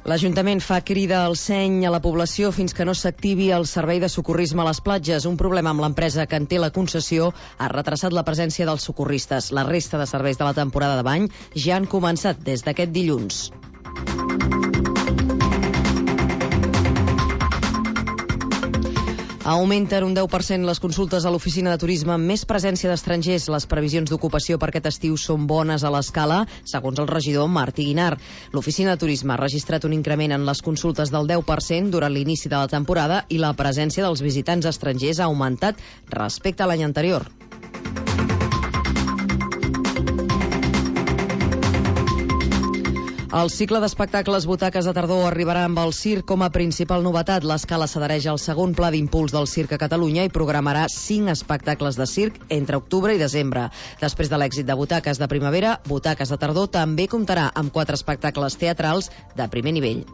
L'Ajuntament fa crida al seny a la població fins que no s'activi el servei de socorrisme a les platges. Un problema amb l'empresa que en té la concessió ha retrasat la presència dels socorristes. La resta de serveis de la temporada de bany ja han començat des d'aquest dilluns. Augmenten un 10% les consultes a l'oficina de turisme amb més presència d'estrangers. Les previsions d'ocupació per aquest estiu són bones a l'Escala, segons el regidor Martí Guinart. L'oficina de turisme ha registrat un increment en les consultes del 10% durant l'inici de la temporada i la presència dels visitants estrangers ha augmentat respecte a l'any anterior. El cicle d'espectacles Butaques de Tardor arribarà amb el circ com a principal novetat. L'Escala s'adhereix al segon pla d'impuls del circ a Catalunya i programarà 5 espectacles de circ entre octubre i desembre. Després de l'èxit de Butaques de primavera, Butaques de Tardor també comptarà amb 4 espectacles teatrals de primer nivell.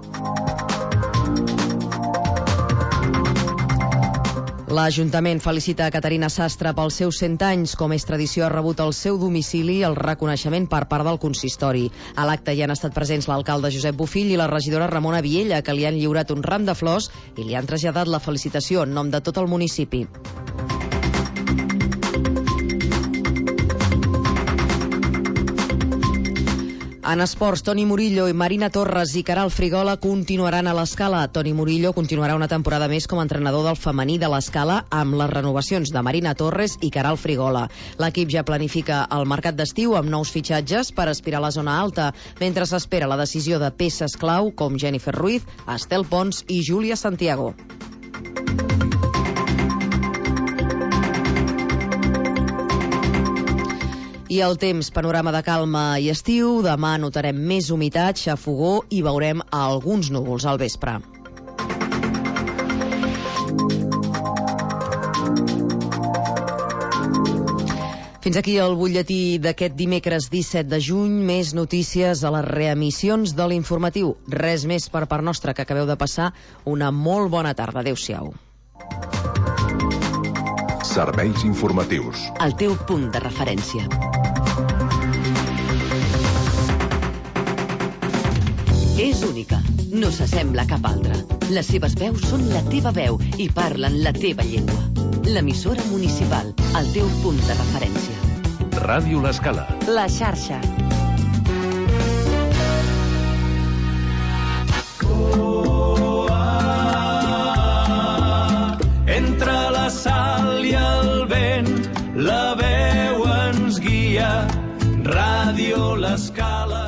L'Ajuntament felicita a Caterina Sastre pels seus 100 anys. Com és tradició, ha rebut al seu domicili el reconeixement per part del consistori. A l'acte hi han estat presents l'alcalde Josep Bofill i la regidora Ramona Viella, que li han lliurat un ram de flors i li han traslladat la felicitació en nom de tot el municipi. En esports, Toni Murillo i Marina Torres i Caral Frigola continuaran a l'Escala. Toni Murillo continuarà una temporada més com a entrenador del femení de l'Escala amb les renovacions de Marina Torres i Caral Frigola. L'equip ja planifica el mercat d'estiu amb nous fitxatges per aspirar a la zona alta, mentre s'espera la decisió de peces clau com Jennifer Ruiz, Estel Pons i Júlia Santiago. I el temps, panorama de calma i estiu. Demà notarem més humitat, xafogó i veurem alguns núvols al vespre. Fins aquí el butlletí d'aquest dimecres 17 de juny. Més notícies a les reemissions de l'informatiu. Res més per part nostra, que acabeu de passar una molt bona tarda. Adéu-siau. Serveis informatius. El teu punt de referència. És única, no s'assembla a cap altra. Les seves veus són la teva veu i parlen la teva llengua. L'emissora municipal, el teu punt de referència. Ràdio L'Escala. La xarxa. Entre la sal i el vent, la veu ens guia, Ràdio L'Escala.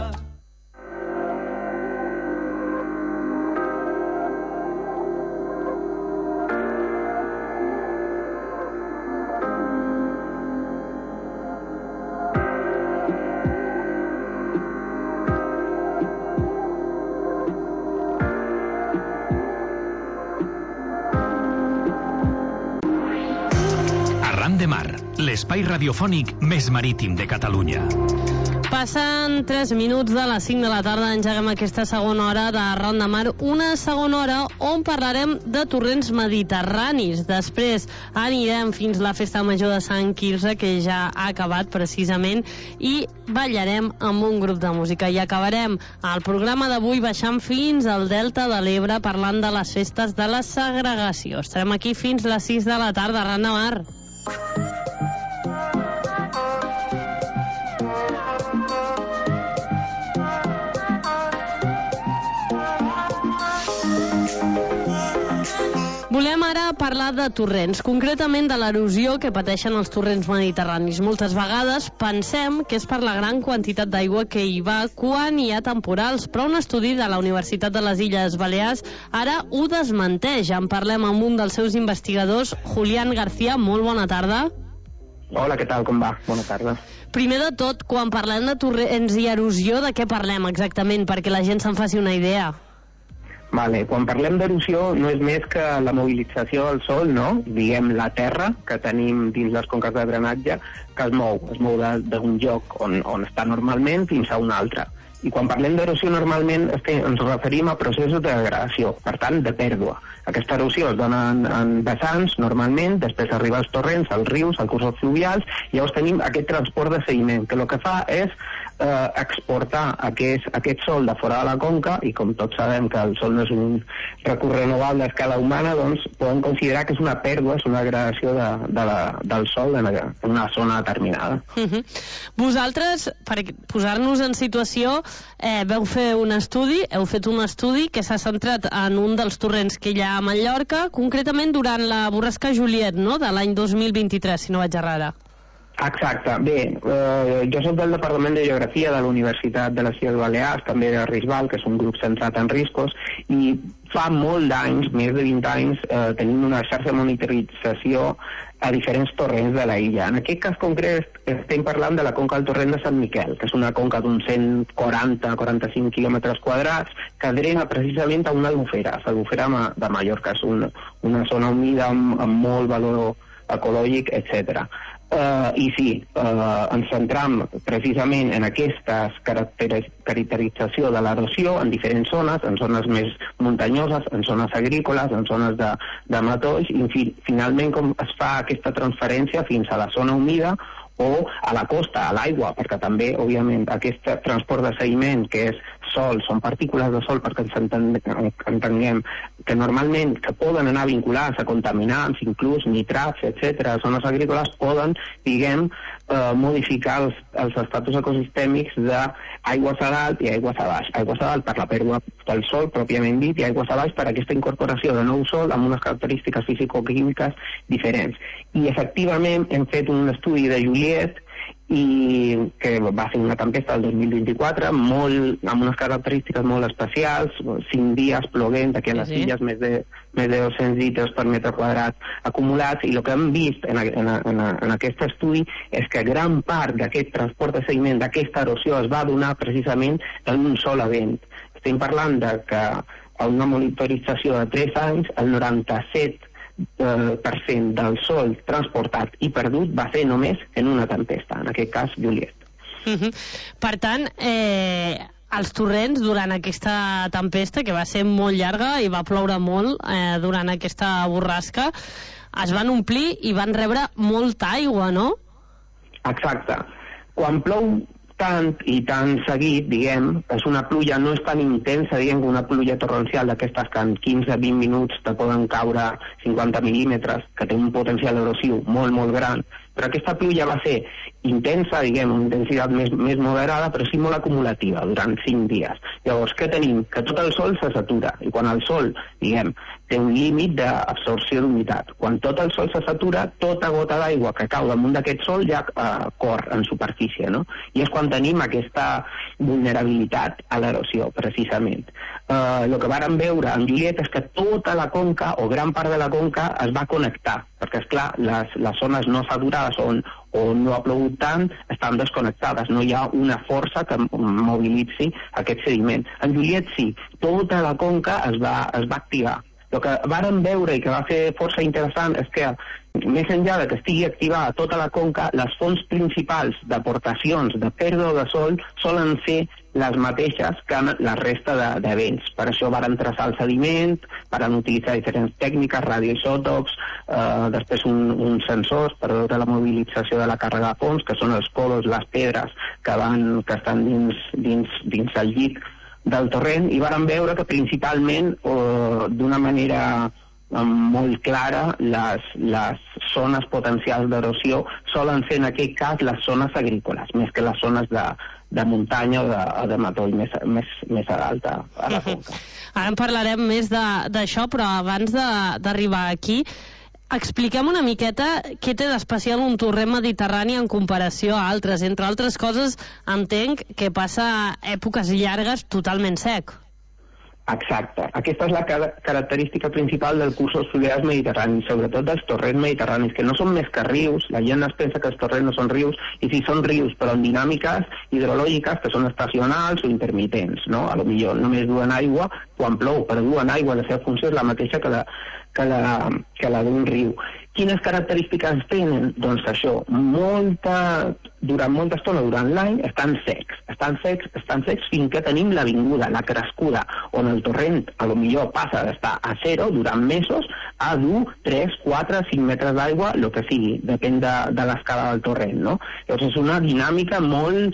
De Mar, l'espai radiofònic més marítim de Catalunya. Passant 3 minuts de les 5 de la tarda, engeguem aquesta segona hora de Arran de Mar, una segona hora on parlarem de torrents mediterranis. Després anirem fins la festa major de Sant Quirze, que ja ha acabat precisament, i ballarem amb un grup de música. I acabarem el programa d'avui baixant fins al Delta de l'Ebre parlant de les festes de la segregació. Estarem aquí fins les 6 de la tarda, Arran de Mar. Volem ara parlar de torrents, concretament de l'erosió que pateixen els torrents mediterranis. Moltes vegades pensem que és per la gran quantitat d'aigua que hi va quan hi ha temporals, però un estudi de la Universitat de les Illes Balears ara ho desmenteix. En parlem amb un dels seus investigadors, Julián García. Molt bona tarda. Hola, què tal, com va? Bona tarda. Primer de tot, quan parlem de torrents i erosió, de què parlem exactament, perquè la gent se'n faci una idea? Vale, quan parlem d'erosió no és més que la mobilització del sol, no? Diguem la terra que tenim dins les conques de drenatge, que es mou d'un lloc on està normalment fins a un altre. I quan parlem d'erosió normalment ens referim a processos de degradació, per tant, de pèrdua. Aquesta erosió es dona en vessants, normalment, després arriba als torrents, als rius, als cursos fluvials, i llavors tenim aquest transport de sediment, que el que fa és exportar aquest sol de fora de la conca, i com tots sabem que el sol no és un recurs renovable a escala humana, doncs podem considerar que és una pèrdua, és una degradació del sol en una zona determinada. Vosaltres, per posar-nos en situació, heu fet un estudi que s'ha centrat en un dels torrents que hi ha a Mallorca, concretament durant la borrasca Juliet, no?, de l'any 2023, si no vaig errada. Exacte. Bé, jo soc del Departament de Geografia de la Universitat de les Illes Balears, també de Risbal, que és un grup centrat en riscos, i fa molt d'anys, més de 20 anys, tenim una xarxa de monitorització a diferents torrents de la illa. En aquest cas concret estem parlant de la conca del torrent de Sant Miquel, que és una conca d'uns 140-45 quilòmetres quadrats, que drena precisament a una albufera, l'albufera de Mallorca. És una zona humida amb molt valor ecològic, etc. I sí, ens centram precisament en aquesta caracterització de l'erosió en diferents zones, en zones més muntanyoses, en zones agrícoles, en zones de matolls, i finalment com es fa aquesta transferència fins a la zona humida o a la costa, a l'aigua, perquè també, òbviament, aquest transport de sediment, que és sol, són partícules de sol, perquè ens entenguem que normalment que poden anar vinculades a contaminants, inclús nitrats, etc., zones agrícoles, poden, diguem, modificar els estatus ecosistèmics d'aigües a dalt i aigües a baix. Aigües a dalt per la pèrdua del sol, pròpiament dit, i aigües a baix per aquesta incorporació de nou sol amb unes característiques fisicoquímiques diferents. I efectivament hem fet un estudi de Juliet, i que va ser una tempesta del 2024 amb unes característiques molt especials, 5 dies plovent, aquí a les illes més de 200 litres per metre quadrat acumulats, i el que hem vist en aquest estudi és que gran part d'aquest transport de sediment, d'aquesta erosió, es va donar precisament en un sol event. Estem parlant de que a una monitorització de 3 anys, el 97% del sol transportat i perdut va ser només en una tempesta, en aquest cas Juliet. Per tant, els torrents durant aquesta tempesta, que va ser molt llarga i va ploure molt durant aquesta borrasca, es van omplir i van rebre molta aigua, no? Exacte. Quan plou tant i tan seguit, diguem, és una pluja, no és tan intensa, diguem, una pluja torrencial d'aquestes que en 15-20 minuts te poden caure 50 mil·límetres, que té un potencial erosiu molt, molt gran, però aquesta pluja va ser intensa, diguem, una intensitat més moderada, però sí molt acumulativa, durant 5 dies. Llavors, què tenim? Que tot el sol se satura, i quan el sol, diguem, té un límit d'absorció d'humitat. Quan tot el sol se satura, tota gota d'aigua que cau damunt d'aquest sol ja cor en superfície, no? I és quan tenim aquesta vulnerabilitat a l'erosió, precisament. El que vàrem veure en Juliet és que tota la conca, o gran part de la conca, es va connectar, perquè, esclar, les zones no saturades on no ha plogut tant estan desconnectades, no hi ha una força que mobilitzi aquest sediment. En Juliet sí, tota la conca es va activar. El que vàrem veure i que va ser força interessant és que, més enllà de que estigui activada tota la conca, les fonts principals d'aportacions de pèrdua de sol solen ser les mateixes que la resta d'events. Per això varen traçar el sediment, varen utilitzar diferents tècniques, radioisòtops, després uns sensors per veure la mobilització de la càrrega de fons, que són els colos, les pedres que estan dins el llit del torrent, i varen veure que principalment, d'una manera molt clara, les zones potencials d'erosió solen ser en aquest cas les zones agrícoles, més que les zones de muntanya o de matoll més a dalt a la conca. Ara en parlarem més d'això, però abans d'arribar aquí, expliquem una miqueta què té d'especial un torrent mediterrani en comparació a altres. Entre altres coses, entenc que passa èpoques llargues totalment sec. Exacte. Aquesta és la característica principal dels cursos fluvials mediterranis, sobretot dels torrents mediterranis, que no són més que rius. La gent es pensa que els torrents no són rius, i sí són rius, però en dinàmiques hidrològiques que són estacionals o intermitents, no? A lo millor només duen aigua quan plou, però duen aigua, la seva funció és la mateixa que la d'un riu. Quines característiques tenen? Doncs això, durant molta estona, durant l'any, estan secs fins que tenim la vinguda, la crescuda, on el torrent a lo millor passa d'estar a 0 durant mesos a dur 3, 4, 5 metres d'aigua, el que sigui, depèn de l'escala del torrent, no? Llavors és una dinàmica molt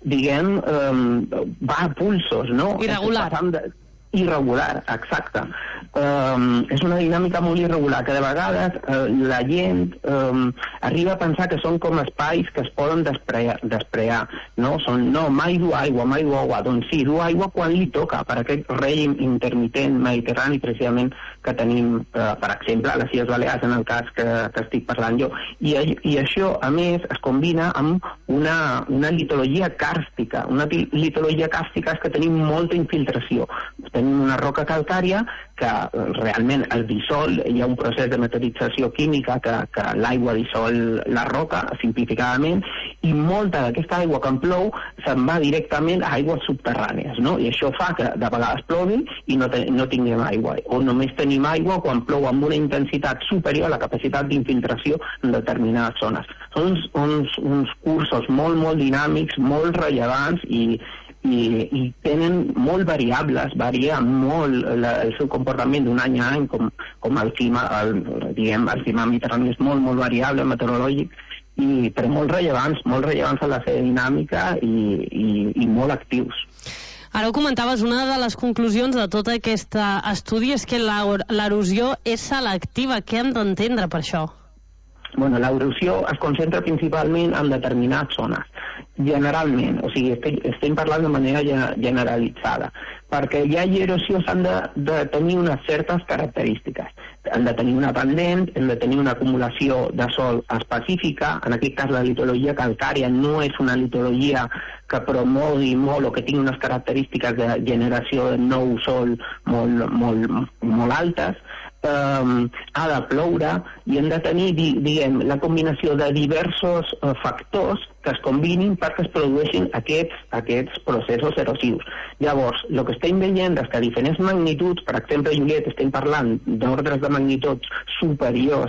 diguem, va a pulsos, no? Irregular. Irregular, exacte. És una dinàmica molt irregular, que de vegades la gent arriba a pensar que són com espais que es poden desprear, no? No, mai du aigua, mai du aigua. Doncs sí, du aigua quan li toca, per aquest règim intermitent mediterrani, precisament, que tenim, per exemple, a les Illes Balears, en el cas que estic parlant jo. I això, a més, es combina amb una litologia càrstica. Una litologia càrstica és que tenim molta infiltració. Tenim una roca calcària que realment es dissol, hi ha un procés de meteorització química que l'aigua dissol la roca, simplificadament, i molta d'aquesta aigua que en plou se'n va directament a aigües subterrànies, no? I això fa que de vegades plovi i no tinguem aigua, o només tenim aigua quan plou amb una intensitat superior a la capacitat d'infiltració en determinades zones. Són uns cursos molt, molt dinàmics, molt rellevants i tenen molt variables, varia molt el seu comportament d'un any a any, com el clima, el clima mediterrani és molt, molt variable, meteorològic, però molt rellevants a la seva dinàmica i molt actius. Ara ho comentaves, una de les conclusions de tot aquest estudi és que l'erosió és selectiva. Què hem d'entendre per això? Bueno, l'erosió es concentra principalment en determinades zones, generalment, o sigui, estem parlant de manera generalitzada, perquè ja hi erosió s'han de tenir unes certes característiques. Han de tenir una pendent, han de tenir una acumulació de sol específica, en aquest cas la litologia calcària no és una litologia que promogui molt o que tingui unes característiques de generació de nou sol molt altes, ha de ploure i hem de tenir, diguem, la combinació de diversos factors que es combinin perquè es produeixin aquests processos erosius. Llavors, el que estem veient és que a diferents magnituds, per exemple, Juliet, estem parlant d'ordres de magnituds superiors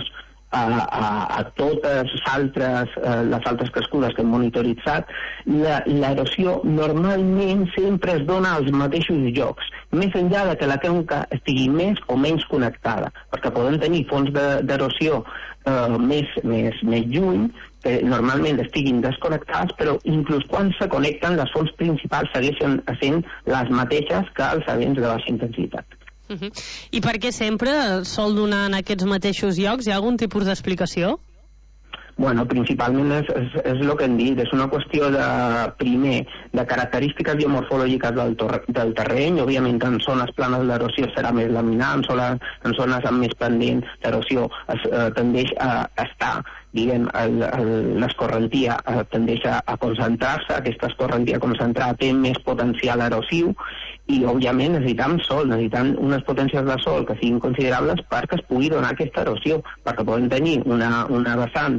a totes les altres crescudes que hem monitoritzat, l'erosió normalment sempre es dona als mateixos llocs, més enllà de que la conca estigui més o menys connectada, perquè podem tenir fonts d'erosió més lluny, que normalment estiguin desconnectats, però inclús quan se connecten, les fonts principals segueixen sent les mateixes que els events de baixa intensitat. I per què sempre sol donar en aquests mateixos llocs? Hi ha algun tipus d'explicació? Bueno, principalment és el que hem dit, és una qüestió de característiques biomorfològiques del terreny. Òbviament en zones planes l'erosió serà més laminar, en zones amb més pendent l'erosió tendeix a estar, diguem, l'escorrentia tendeix a concentrar-se, aquesta escorrentia concentrada té més potencial erosiu i òbviament necessitem sol, necessitem unes potències de sol que siguin considerables perquè es pugui donar aquesta erosió, perquè podem tenir una vessant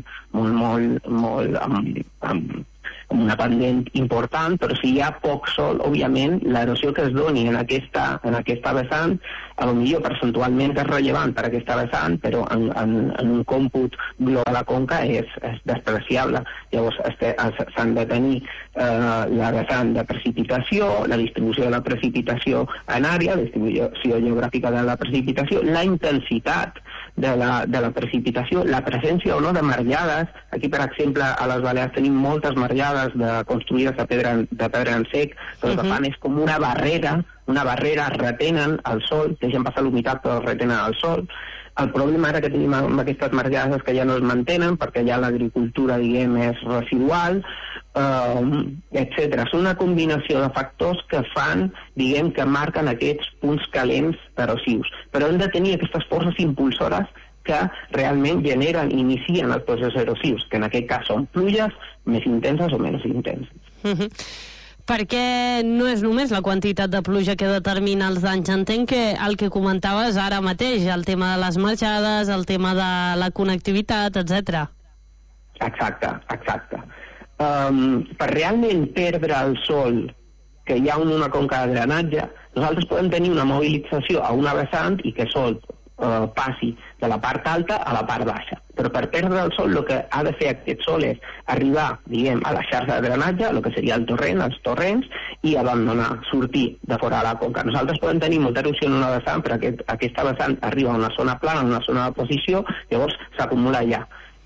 amb una pendent important, però si hi ha poc sol, òbviament, l'erosió que es doni en aquesta vessant, potser percentualment és rellevant per aquesta vessant, però en un còmput global a la conca és despreciable. Llavors s'han de tenir la vessant de precipitació, la distribució de la precipitació en àrea, la distribució geogràfica de la precipitació, la intensitat de la precipitació, la presència o no de marjades. Aquí, per exemple, a les Balears tenim moltes marjades construïdes de pedra en sec, que el que fan és com una barrera, retenen el sol, deixen passar l'humitat però retenen el sol. El problema ara que tenim amb aquestes marjades és que ja no es mantenen perquè ja l'agricultura, diguem, és residual, etc. És una combinació de factors que fan, diguem, que marquen aquests punts calents erosius. Però hem de tenir aquestes forces impulsores que realment generen, inicien els processos erosius, que en aquest cas són pluges més intenses o menys intenses. Perquè no és només la quantitat de pluja que determina els danys. Entenc que el que comentaves ara mateix, el tema de les marjades, el tema de la connectivitat, etc. Exacte. Per realment perdre el sol que hi ha en una conca de drenatge, nosaltres podem tenir una mobilització a una vessant i que el sol passi de la part alta a la part baixa. Però per perdre el sol, el que ha de fer aquest sol és arribar, diguem, a la xarxa de drenatge, el que seria el torrent, els torrents, i abandonar, sortir de fora de la conca. Nosaltres podem tenir molta erosió en una vessant, però aquesta vessant arriba a una zona plana, a una zona de posició, llavors s'acumula allà.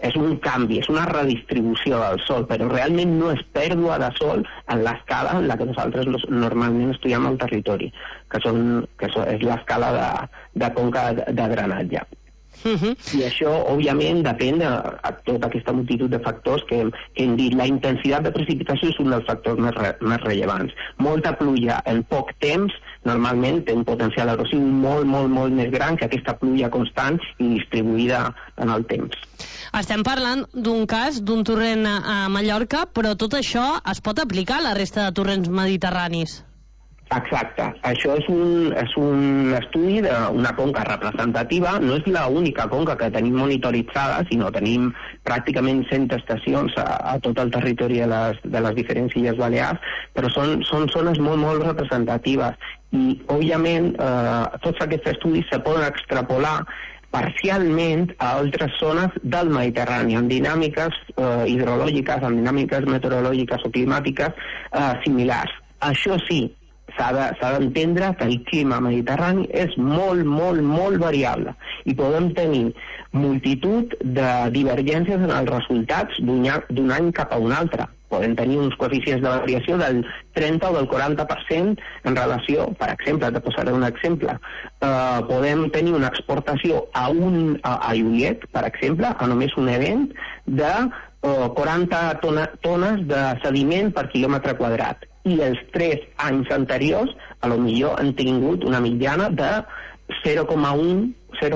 és un canvi, és una redistribució del sol, però realment no és pèrdua de sol en l'escala en la que nosaltres normalment estudiem al territori, que és l'escala de conca de drenatge. I això, òbviament, depèn de tota aquesta multitud de factors que hem dit. La intensitat de precipitació és un dels factors més rellevants. Molta pluja en poc temps normalment té un potencial erosiu molt, molt, molt més gran que aquesta pluja constant i distribuïda en el temps. Estem parlant d'un cas, d'un torrent a Mallorca, però tot això es pot aplicar a la resta de torrents mediterranis. Exacte. Això és un estudi d'una conca representativa. No és l'única conca que tenim monitoritzada, sinó tenim pràcticament 100 estacions a tot el territori de les diferents Illes Balears, però són zones molt, molt representatives. I, òbviament, tots aquests estudis se poden extrapolar parcialment a altres zones del Mediterrani, amb dinàmiques hidrològiques, amb dinàmiques meteorològiques o climàtiques similars. Això sí, s'ha d'entendre que el clima mediterrani és molt, molt, molt variable i podem tenir multitud de divergències en els resultats d'un any cap a un altre. Podem tenir uns coeficients de variació del 30 o del 40% en relació, per exemple, te posaré un exemple, podem tenir una exportació a Lloret, per exemple, a només un event de 40 tones de sediment per quilòmetre quadrat. I els 3 anys anteriors, a lo millor han tingut una mitjana de 0,8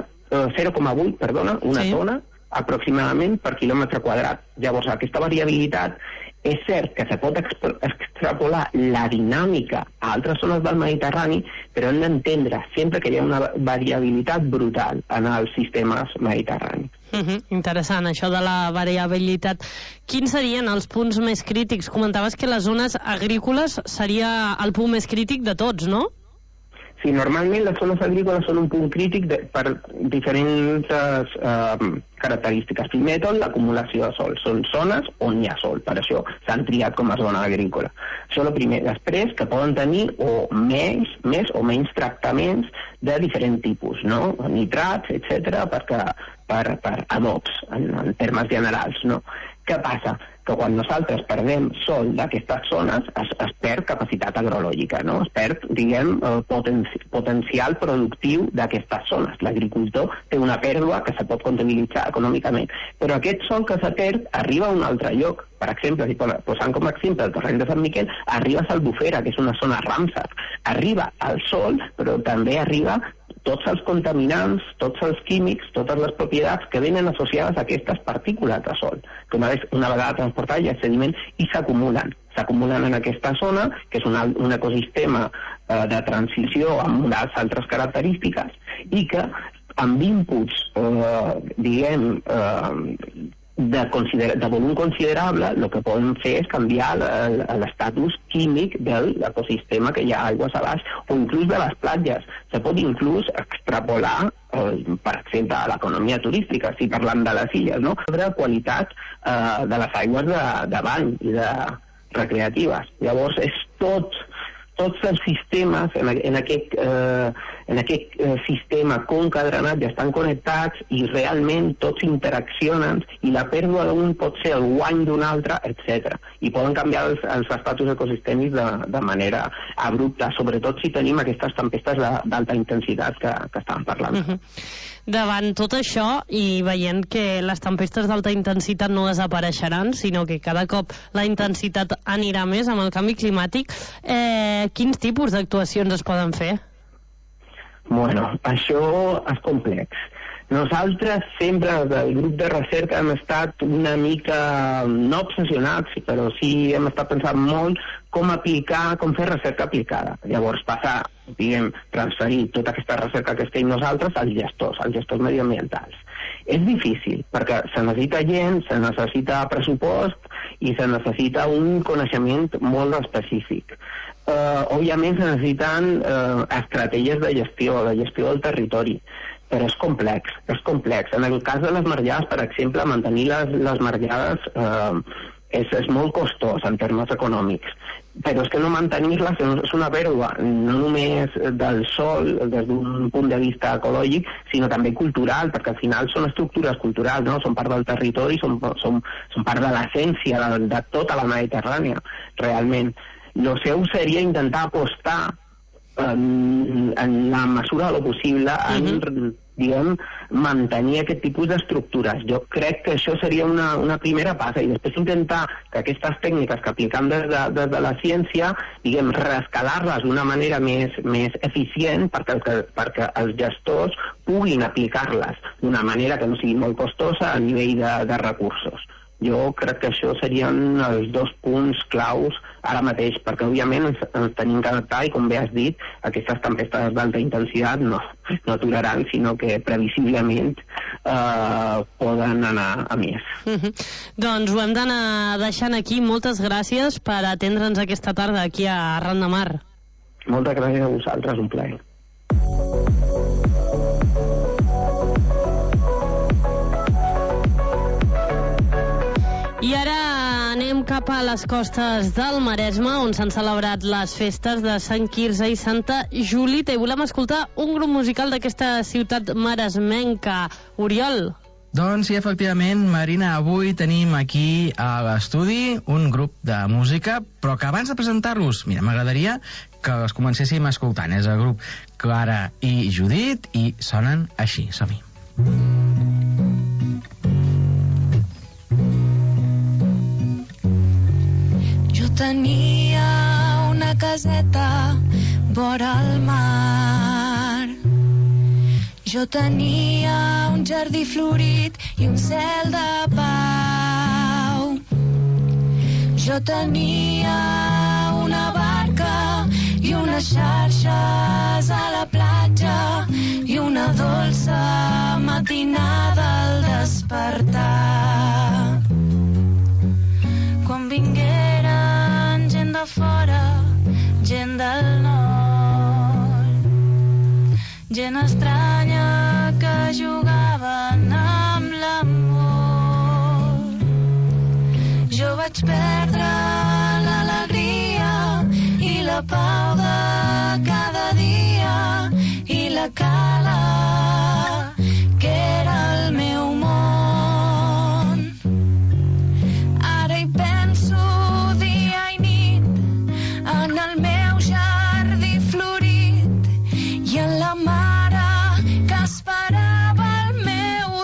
tona aproximadament per quilòmetre quadrat. Llavors, aquesta variabilitat és cert que se pot extrapolar la dinàmica a altres zones del Mediterrani, però hem d'entendre sempre que hi ha una variabilitat brutal en els sistemes mediterranis. Interessant, això de la variabilitat. Quins serien els punts més crítics? Comentaves que les zones agrícoles seria el punt més crític de tots, no? Sí, normalment les zones agrícoles són un punt crític per diferents característiques. Primer tot, l'acumulació de sol. Són zones on hi ha sol, per això s'han triat com a zona agrícola. Això és el primer. Després, que poden tenir més o menys tractaments de diferent tipus, no? Nitrats, etc., per adops, en termes generals, no? Què passa? Que quan nosaltres perdem sol d'aquestes zones es perd capacitat agrològica, no? Es perd, diguem, potencial productiu d'aquestes zones. L'agricultor té una pèrdua que se pot comptabilitzar econòmicament. Però aquest sol que se perd arriba a un altre lloc. Per exemple, si posant com a exemple el torrent de Sant Miquel, arriba a Albufera, que és una zona Ramsar. Arriba al sol, però també arriba tots els contaminants, tots els químics, totes les propietats que venen associades a aquestes partícules de sol, que una vegada transportat ja és sediment i s'acumulen. S'acumulen en aquesta zona, que és un ecosistema de transició amb unes altres característiques, i que amb inputs, diguem, de volum considerable, el que podem fer és canviar l'estatus químic de l'ecosistema que hi ha aigües a baix, o inclús de les platges. Se pot inclús extrapolar, per exemple, a l'economia turística, si parlant de les illes, no? Sobre qualitat de les aigües de bany i de recreatives. Llavors, és tots els sistemes en aquest sistema conca-drenatge estan connectats i realment tots interaccionen i la pèrdua d'un pot ser el guany d'un altre, etc. I poden canviar els estatus ecosistèmics de manera abrupta, sobretot si tenim aquestes tempestes d'alta intensitat que estàvem parlant. Davant tot això i veient que les tempestes d'alta intensitat no desapareixeran, sinó que cada cop la intensitat anirà més amb el canvi climàtic, quins tipus d'actuacions es poden fer? Bueno, això és complex. Nosaltres sempre del grup de recerca hem estat una mica, no obsessionats, però sí hem estat pensant molt com fer recerca aplicada. Llavors passar, diguem, transferir tota aquesta recerca que estem nosaltres als gestors mediambientals. És difícil, perquè se necessita gent, se necessita pressupost i se necessita un coneixement molt específic. Òbviament se necessiten estratègies de gestió del territori, però és complex. En el cas de les marjades, per exemple, mantenir les marjades és molt costós en termes econòmics, però és que no mantenir-les és una pèrdua, no només del sòl des d'un punt de vista ecològic, sinó també cultural, perquè al final són estructures culturals, no? Són part del territori, són part de l'essència de tota la Mediterrània, realment. Lo seu seria intentar apostar en la mesura de lo possible en, diguem, mantenir aquest tipus d'estructures. Jo crec que això seria una primera passa, i després intentar que aquestes tècniques que apliquem des de la ciència, diguem, reescalar-les d'una manera més eficient perquè els gestors puguin aplicar-les d'una manera que no sigui molt costosa a nivell de recursos. Jo crec que això serien els dos punts claus ara mateix, perquè òbviament ens tenim que adaptar, i com bé has dit, aquestes tempestes d'alta intensitat no aturaran, sinó que previsiblement poden anar a més. Doncs ho hem d'anar deixant aquí. Moltes gràcies per atendre'ns aquesta tarda aquí a Arran de Mar. Moltes gràcies a vosaltres, un plaer. I ara anem cap a les costes del Maresme, on s'han celebrat les festes de Sant Quirze i Santa Julita, i volem escoltar un grup musical d'aquesta ciutat maresmenca. Oriol? Doncs sí, efectivament, Marina, avui tenim aquí a l'estudi un grup de música, però que abans de presentar-los, mira, m'agradaria que els comencéssim escoltant. És el grup Clara i Judit i sonen així. Som-hi. Tenia una caseta vora el mar. Jo tenia un jardí florit i un cel de pau. Jo tenia una barca i unes xarxes a la platja i una dolça matinada al despertar. Quan vingueren gent de fora, gent del nord, gent estranya que jugaven amb l'amor. Jo vaig perdre l'alegria i la pau de cada dia i la cala que era el meu món. Ara hi penso dia i nit en el meu jardí florit i en la mare que esperava el meu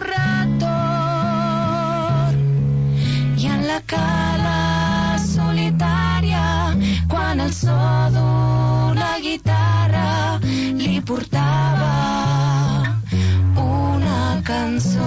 retorn i en la cala solitària quan el so d'una guitarra li portava una cançó.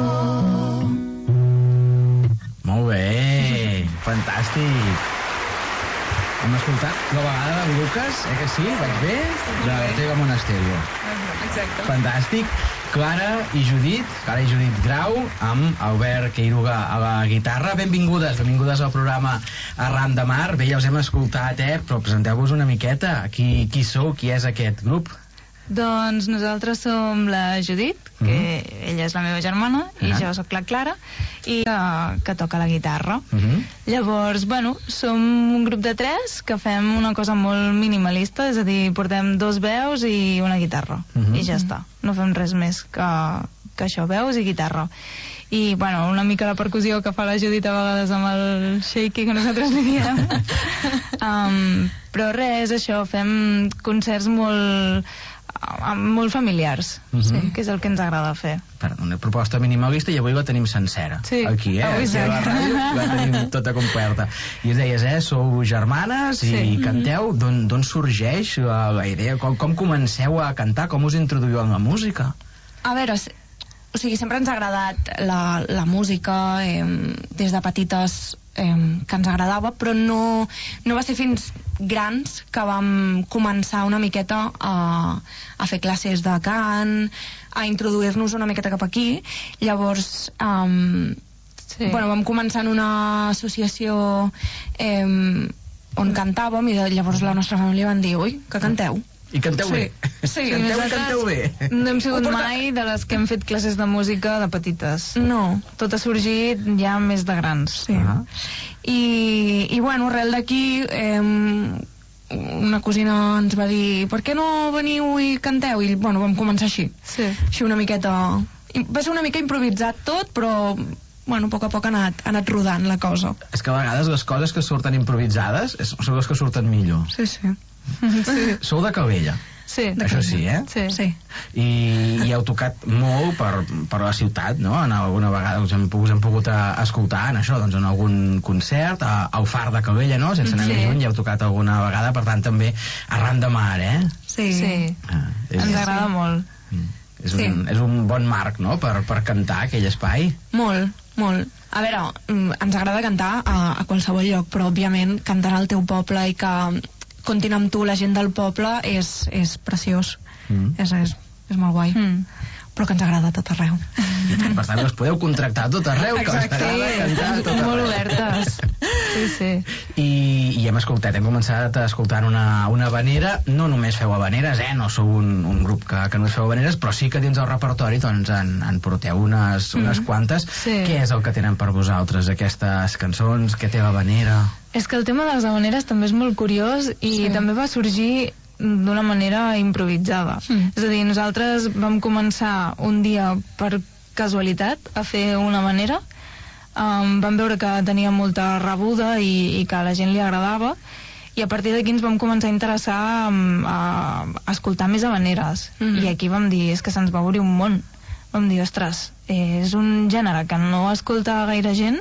Molt bé, fantàstic. Hem escoltat la vegada de Lucas, que sí? Vaig bé? De Ortega Monasterio. Exacte. Fantàstic. Clara i Judit Grau, amb Albert Queiruga a la guitarra. Benvingudes al programa Arran de Mar. Bé, ja us hem escoltat, però presenteu-vos una miqueta. Qui sou? Qui és aquest grup? Doncs nosaltres som la Judit, que ella és la meva germana, i jo sóc la Clara, i que toca la guitarra. Llavors, som un grup de 3 que fem una cosa molt minimalista, és a dir, portem 2 veus i una guitarra, i ja està. No fem res més que això, veus i guitarra. I, una mica la percussió que fa la Judit a vegades amb el shaky que nosaltres li diem. Però res, això, fem concerts molt familiars, que és el que ens agrada fer. Una proposta minimalista, i avui la tenim sencera. Sí, aquí, avui sí. A la ràdio la tenim tota completa. I es deies, sou germanes i canteu. D'on sorgeix la idea? Com comenceu a cantar? Com us introduïu en la música? A veure, sempre ens ha agradat la música, des de petites que ens agradava, però no va ser fins grans que vam començar una miqueta a fer classes de cant, a introduir-nos una miqueta cap aquí. Llavors vam començar en una associació on cantàvem, i llavors la nostra família van dir, ui, que canteu? I canteu bé. Sí, canteu bé. No hem sigut mai de les que hem fet classes de música de petites. No. Tot ha sorgit ja més de grans. Sí. I bueno, arrel d'aquí una cosina ens va dir per què no veniu i canteu? I bueno, vam començar així. Sí. Així una miqueta... Va ser una mica improvisat tot, però bueno, a poc ha anat rodant la cosa. És que a vegades les coses que surten improvisades són les que surten millor. Sí. Sou de Calella. Sí. Això sí, Sí. I heu tocat molt per la ciutat, no? En alguna vegada us hem pogut escoltar en això, doncs en algun concert al Far de Calella, no? Sense anar més lluny, heu tocat alguna vegada, per tant també arran de mar, Sí. Ens agrada molt. És un bon marc, no?, per cantar aquell espai. Molt. A veure, ens agrada cantar a qualsevol lloc, però òbviament cantar al teu poble i que comptin amb tu la gent del poble és preciós. És molt guai. Però que ens agrada a tot arreu. Per tant, us podeu contractar a tot arreu. Exacte, molt obertes. Sí. I hem començat escoltant una habanera. No només feu habaneres, no sou un grup que només feu habaneres, però sí que dins el repertori doncs, en porteu unes quantes. Sí. Què és el que tenen per vosaltres aquestes cançons? Què té l'habanera? És que el tema de les habaneres també és molt curiós i també va sorgir d'una manera improvisada. És a dir, nosaltres vam començar un dia per casualitat a fer una habanera. Vam veure que tenia molta rebuda i que a la gent li agradava, i a partir d'aquí ens vam començar a interessar a escoltar més habaneres. I aquí vam dir, és que se'ns va obrir un món. Vam dir, ostres, és un gènere que no escolta gaire gent,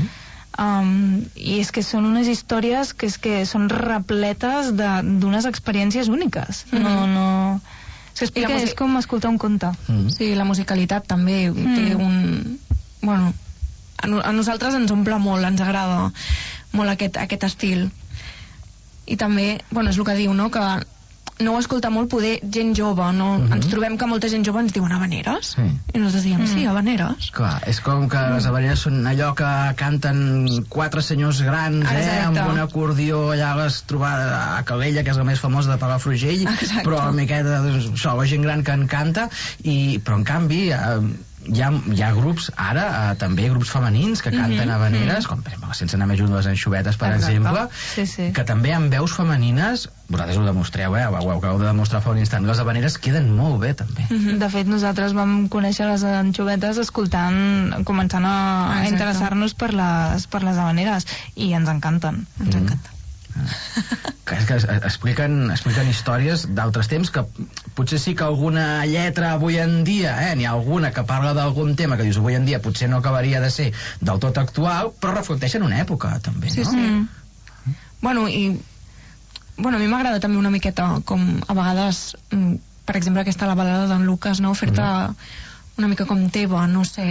i és que són unes històries que són repletes d'unes experiències úniques. No s'explica, és com escoltar un conte. Sí, la musicalitat també té un... Bueno, a nosaltres ens omple molt, ens agrada molt aquest estil. I també, bueno, és el que diu, no?, que no ho escolta molt poder gent jove, no? Ens trobem que molta gent jove ens diuen habaneres, i nosaltres diem, sí, habaneres. Clar, és com que les habaneres són allò que canten 4 senyors grans, amb un acordió allà a les trobades a Calella, que és la més famosa de Palafrugell, però una miqueta, doncs, això, la gent gran que en canta, però en canvi hi ha grups, ara, també grups femenins que canten habaneres, com per exemple, sense anar més lluny, les Anxovetes, per exemple, que també amb veus femenines, vosaltres ho demostreu, ho acabeu de demostrar fa un instant, les habaneres queden molt bé, també. De fet, nosaltres vam conèixer les Anxovetes començant a interessar-nos per les habaneres, i ens encanten. Ens encanten. És que expliquen històries d'altres temps, que potser sí que alguna lletra avui en dia, n'hi ha alguna que parla d'algun tema que dius avui en dia potser no acabaria de ser del tot actual, però reflecteixen una època també, no? Sí. Bueno, a mi m'agrada també una miqueta com a vegades, per exemple, aquesta la balada d'en Lucas, no? Fer-te una mica com teva, no sé,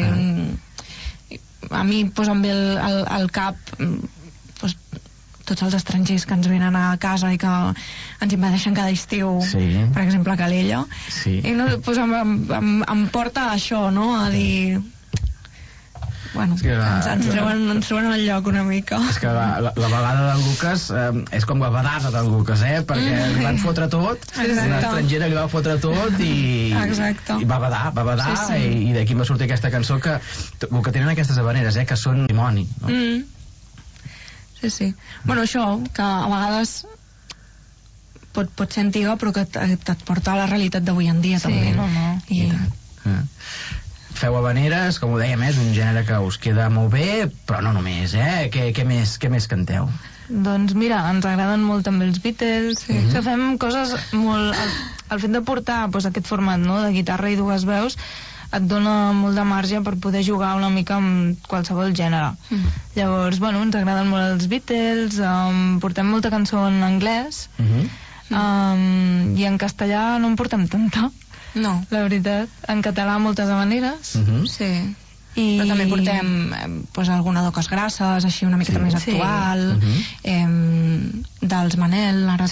a mi em ve al cap tots els estrangers que ens venen a casa i que ens invadeixen cada estiu, per exemple a Calella, i em porta això, no?, a dir... Bueno, ens treuen al lloc una mica. És que la balada del Lucas és com la badada del Lucas, perquè li van fotre tot, una estrangera li va fotre tot i va badar, i d'aquí va sortir aquesta cançó, que el que tenen aquestes habaneres, que són dimoni, no? Sí. Bueno, això, que a vegades pot ser antiga, però que et porta a la realitat d'avui en dia, també. Feu habaneres, com ho dèiem, és un gènere que us queda molt bé, però no només, Què més canteu? Doncs mira, ens agraden molt també els Beatles, que fem coses molt... El fet de portar aquest format, no?, de guitarra i 2 veus, et dona molt de marge per poder jugar una mica amb qualsevol gènere. Llavors, ens agraden molt els Beatles, portem molta cançó en anglès, i en castellà no en portem tanta. No. La veritat. En català moltes habaneres. Sí. Però també portem alguna d'Oques Grasses, així una miqueta més actual, dels Manel, ara...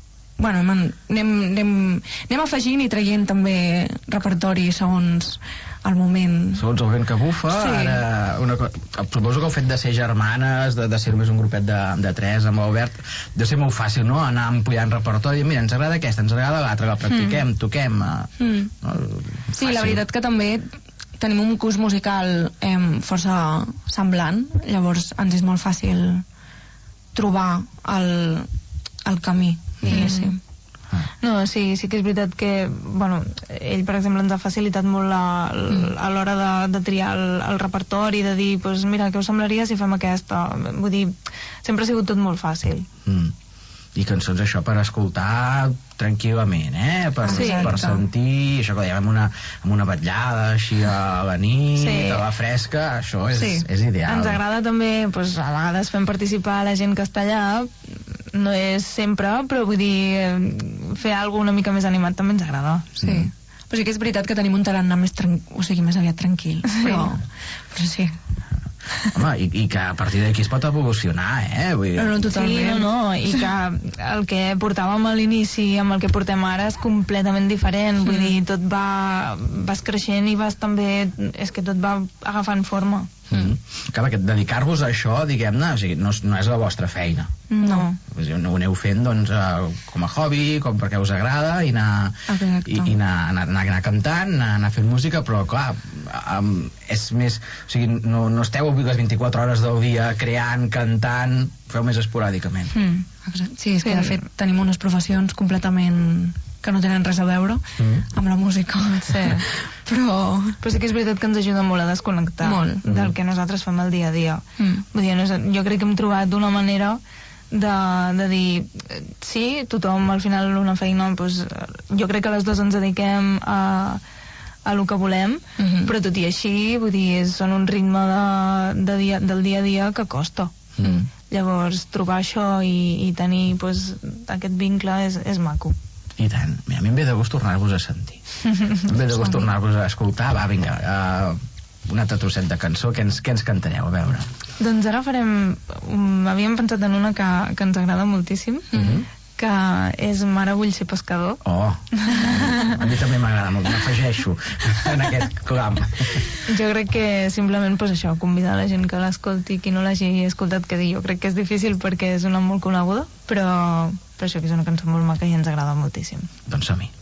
Bueno, anem afegint i traient també repertori segons el moment. Segons el vent que bufa, Sí. ara... Suposo que el fet de ser germanes, de ser només un grupet de 3 amb l'Albert, de ser molt fàcil, no?, anar ampliant repertori, mira, ens agrada aquesta, ens agrada l'altra, la practiquem, toquem... No? Sí, la veritat que també tenim un gust musical força semblant, llavors ens és molt fàcil trobar el camí, diguéssim. No, sí que és veritat que, bueno, ell, per exemple, ens ha facilitat molt a l'hora de triar el repertori, de dir, pues, mira, què us semblaria si fem aquesta? Vull dir, sempre ha sigut tot molt fàcil. I cançons, això, per escoltar tranquil·lament, per sentir, això que dèiem, amb una vetllada així a la nit, a la fresca, això és ideal. Ens agrada també, pues, a vegades fem participar la gent que està allà, no és sempre, però vull dir, fer alguna una mica més animat també ens agrada. Sí. Però sí que és veritat que tenim un tarannà més aviat tranquil, però sí. Home, i que a partir d'aquí es pot evolucionar, Vull dir... Totalment. I que el que portàvem a l'inici amb el que portem ara és completament diferent, vull dir, tot vas creixent i vas també, és que tot va agafant forma. Clar, que dedicar-vos a això, diguem-ne, o sigui, no és la vostra feina. No. Ho aneu fent, doncs, com a hobby, com perquè us agrada, i anar cantant, anar fent música, però, clar, és més... O sigui, no esteu les 24 hores del dia creant, cantant, feu més esporàdicament. Sí, és que, de fet, tenim unes professions completament... que no tenen res a veure amb la música. Sí. Però sí que és veritat que ens ajuda molt a desconnectar del que nosaltres fem el dia a dia. Vull dir, jo crec que hem trobat una manera de dir, sí, tothom al final una feina, doncs, jo crec que les dues ens dediquem a el que volem, però tot i així, vull dir, són un ritme del dia a dia que costa. Llavors, trobar això i tenir aquest vincle és maco. I tant. A mi em ve de gust tornar-vos a sentir. Em ve de gust tornar-vos a escoltar. Va, vinga, un altre trosset de cançó. Què ens cantareu? A veure. Doncs ara farem... Havíem pensat en una que ens agrada moltíssim, que és Mare, vull ser pescador. Oh, a mi també m'agrada molt, m'afegeixo en aquest clam. Jo crec que simplement, això, convidar la gent que l'escolti, qui no l'hagi escoltat, que jo crec que és difícil perquè és una molt coneguda, però això que és una cançó molt maca i ens agrada moltíssim. Doncs som-hi.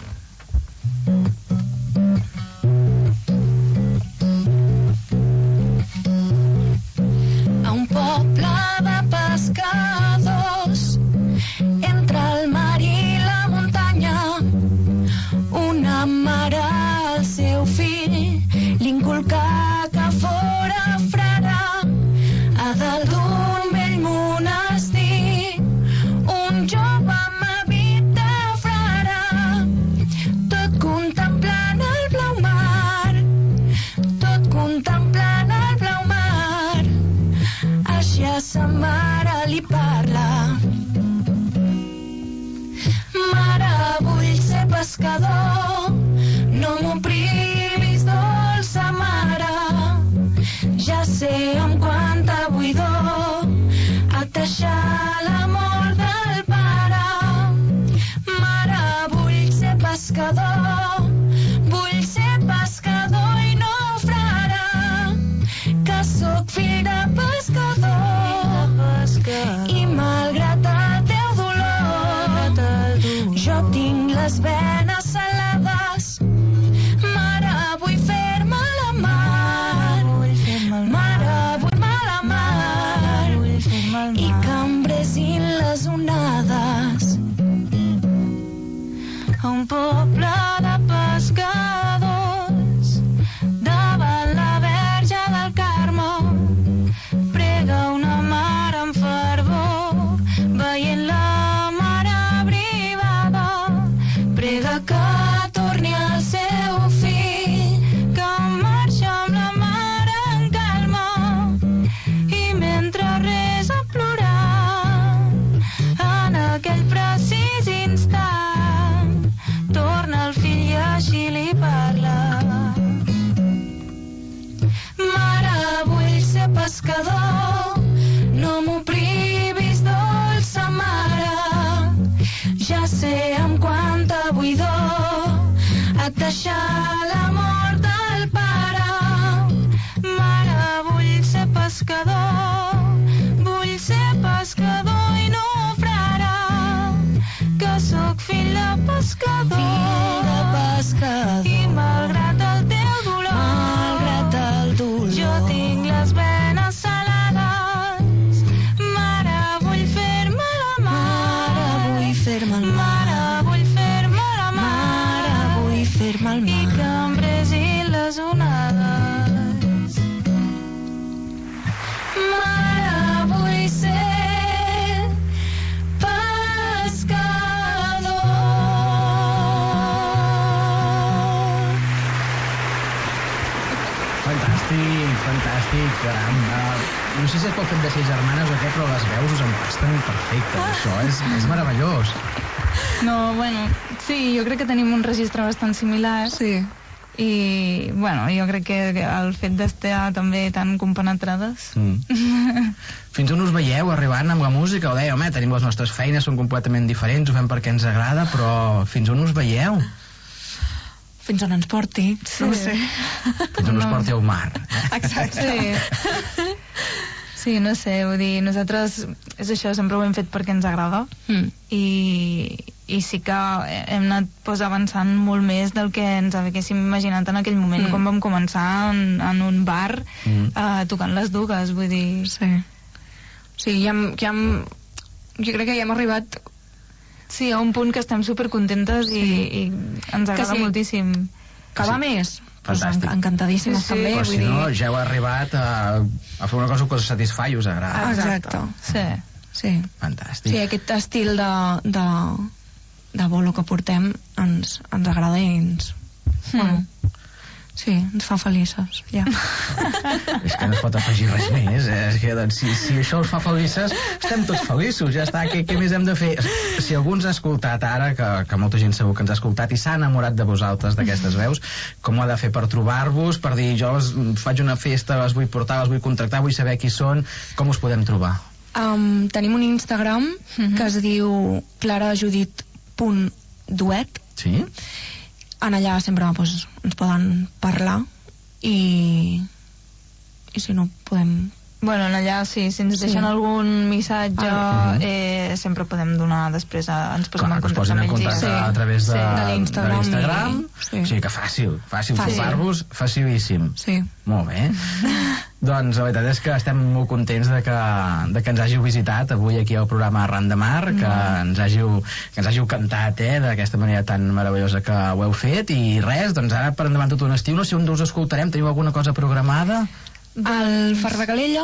A un poble de pescadors entre el mar i la muntanya, una mare al seu fill li inculcà que fora frare a dalt d'un vell monestir. Un jove amb habit de frare, tot contemplant fill de pescador, i malgrat el teu dolor, jo tinc les venes salades. Mare, vull fer-me la mar, mare, vull fer-me la mar, i que em bresin les onades. Mare, vull ser pescador. Fantàstic. No sé si és pel fet de ser germanes o què, però les veus us empasten perfecte. Això és meravellós. No, bueno, sí, jo crec que tenim un registre bastant similar. Sí. I, bueno, jo crec que el fet d'estar també tan compenetrades... Fins on us veieu arribant amb la música? Ho deia, home, tenim les nostres feines, són completament diferents, ho fem perquè ens agrada, però fins on us veieu? Fins on ens porti, no ho sé. Fins on us porti el mar. Exacte. Sí, no sé, vull dir, nosaltres és això, sempre ho hem fet perquè ens agrada i sí que hem anat avançant molt més del que ens haguéssim imaginat en aquell moment, quan vam començar en un bar tocant les dues, vull dir... Sí, jo crec que ja hem arribat... Sí, a un punt que estem supercontentes i ens agrada moltíssim. Que va més? Fantàstic. Encantadíssimes també. Però si no, ja heu arribat a fer una cosa que us satisfà i us agrada. Exacte. Sí. Fantàstic. Sí, aquest estil de bolo que portem ens agrada i ens... Sí, ens fa felices, ja. És que no es pot afegir res més. És que, doncs, si això us fa felices, estem tots feliços, ja està. Què més hem de fer? Si algú ens ha escoltat ara, que molta gent segur que ens ha escoltat i s'ha enamorat de vosaltres, d'aquestes veus, com ho ha de fer per trobar-vos, per dir, jo faig una festa, les vull portar, les vull contractar, vull saber qui són, com us podem trobar? Tenim un Instagram que es diu clarajudit.duet. Sí? En allà sempre ens poden parlar i si no podem... Bueno, en allà si ens deixen algun missatge sempre podem donar després ens posem en contacte amb ells a través de l'Instagram. O sigui que fàcil trobar-vos, facilíssim. Sí. Molt bé. Doncs la veritat és que estem molt contents de que ens hàgiu visitat avui aquí al programa Arran de Mar, que ens hàgiu cantat d'aquesta manera tan meravellosa que ho heu fet, i res, doncs ara per endavant tot un estiu, no sé on us escoltarem, teniu alguna cosa programada? Al Far de Calella,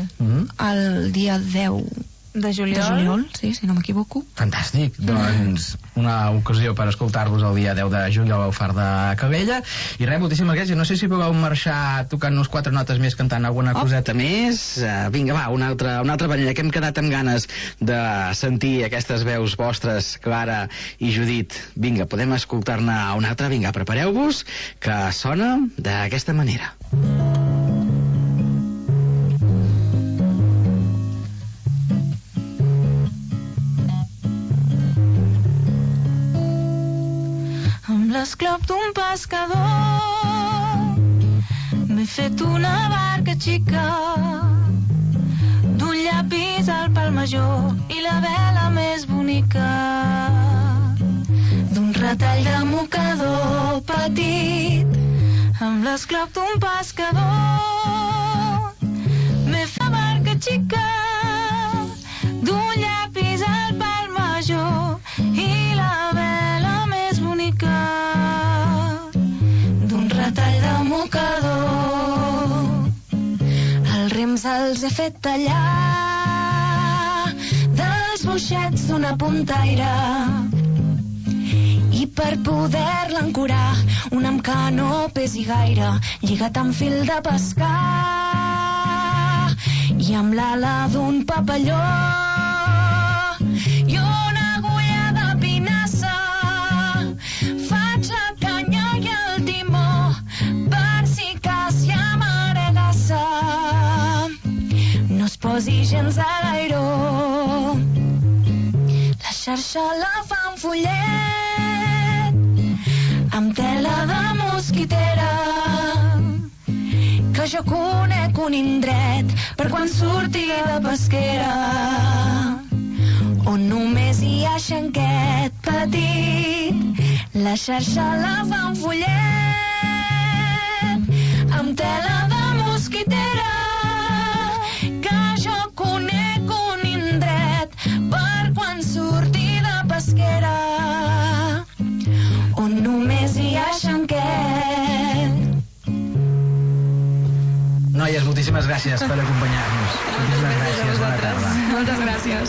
el dia 10 de juliol, sí, si no m'equivoco. Fantàstic, doncs una ocasió per escoltar-vos el dia 10 de juliol al Far de Calella. I res, moltíssimes gràcies. No sé si voleu marxar tocant-nos 4 notes més, cantant alguna coseta més. Vinga, va, una altra manera, que hem quedat amb ganes de sentir aquestes veus vostres, Clara i Judit. Vinga, podem escoltar-ne una altra. Vinga, prepareu-vos, que sona d'aquesta manera. L'esclop d'un pescador m'he fet una barca xica d'un llapis al pal major i la vela més bonica d'un retall de mocador petit. Amb l'esclop d'un pescador m'he fet una barca xica d'un llapis al pal major i la vela més bonica tall de mocador. Els rems els he fet tallar dels boixets d'una puntaire i per poder-la ancorar un amb que no pesi gaire lligat amb fil de pescar i amb l'ala d'un papalló i una agulla de pinassa faig la canya i el timó per si cas hi ha maregassa no es posi gens a l'airó. La xarxa la fa un follet amb tela de mosquitera que jo conec un indret per quan surti de pesquera on només i aixanquet petit, la xarxa la fa un follet amb tela de mosquitera, que jo conec un indret per quan surti de pesquera, on només hi ha xanquet. Noies, moltíssimes gràcies per acompanyar-nos. Moltíssimes gràcies, bona tarda. Moltes gràcies.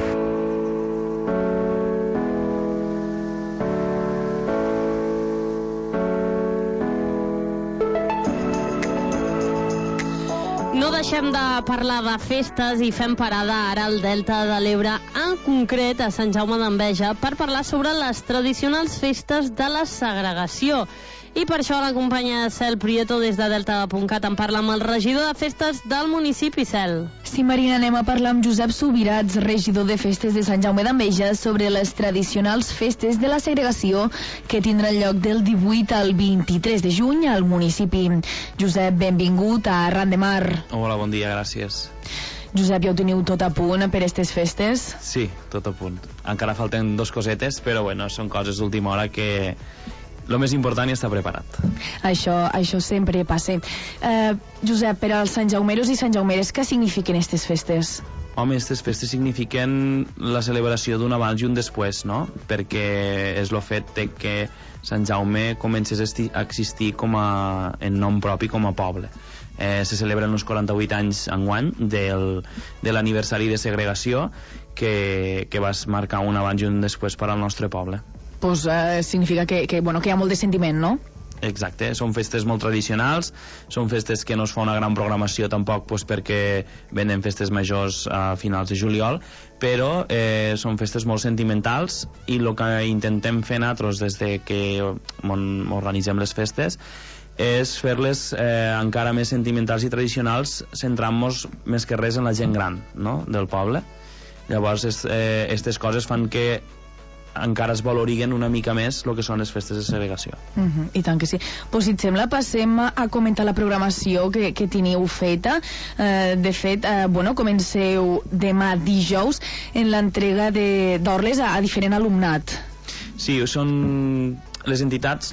No deixem de parlar de festes i fem parada ara al Delta de l'Ebre, en concret a Sant Jaume d'Enveja, per parlar sobre les tradicionals festes de la segregació. I per això la companya Cel Prieto des de delta.cat en parla amb el regidor de festes del municipi. Cel. Sí, Marina, anem a parlar amb Josep Subirats, regidor de festes de Sant Jaume d'Enveja, sobre les tradicionals festes de la segregació que tindran lloc del 18 al 23 de juny al municipi. Josep, benvingut a Arran de Mar. Hola, bon dia, gràcies. Josep, ja ho teniu tot a punt per aquestes festes? Sí, tot a punt. Encara falten dos cosetes, però bueno, són coses d'última hora que el més important ja està preparat. Això sempre passa. Josep, per als santjaumeros i santjaumeres, què signifiquen aquestes festes? Home, aquestes festes signifiquen la celebració d'un abans i un després, no? Perquè és el fet de que Sant Jaume comencés a existir en nom propi com a poble. Se celebren uns 48 anys enguany de l'aniversari de segregació que va marcar un abans i un després per al nostre poble. Pues significa que hi ha molt de sentiment, no? Exacte, són festes molt tradicionals, són festes que no es fa una gran programació tampoc perquè venen festes majors a finals de juliol, però són festes molt sentimentals i el que intentem fer nosaltres des de que organitzem les festes és fer-les encara més sentimentals i tradicionals, centrant-nos més que res en la gent gran, no?, del poble. Llavors aquestes coses fan que encara es valoriguen una mica més el que són les festes de segregació. I tant que sí. Pues, si et sembla, passem a comentar la programació que teniu feta. De fet, comenceu demà dijous en l'entrega d'orles a diferent alumnat. Sí, són les entitats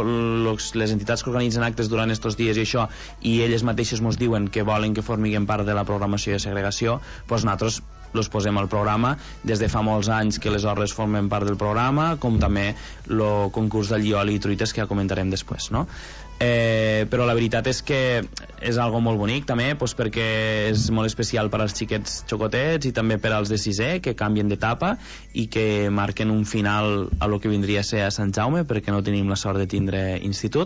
les entitats que organitzen actes durant estos dies i això, i elles mateixes ens diuen que volen que formiguem part de la programació de segregació, doncs nosaltres els posem al programa. Des de fa molts anys que les orles formen part del programa, com també el concurs de llioli i truites que ja comentarem després, no? Però la veritat és que és algo molt bonic també, perquè és molt especial per als xiquets xocotets i també per als de sisè, que canvien d'etapa i que marquen un final a lo que vindria a ser a Sant Jaume, perquè no tenim la sort de tindre institut.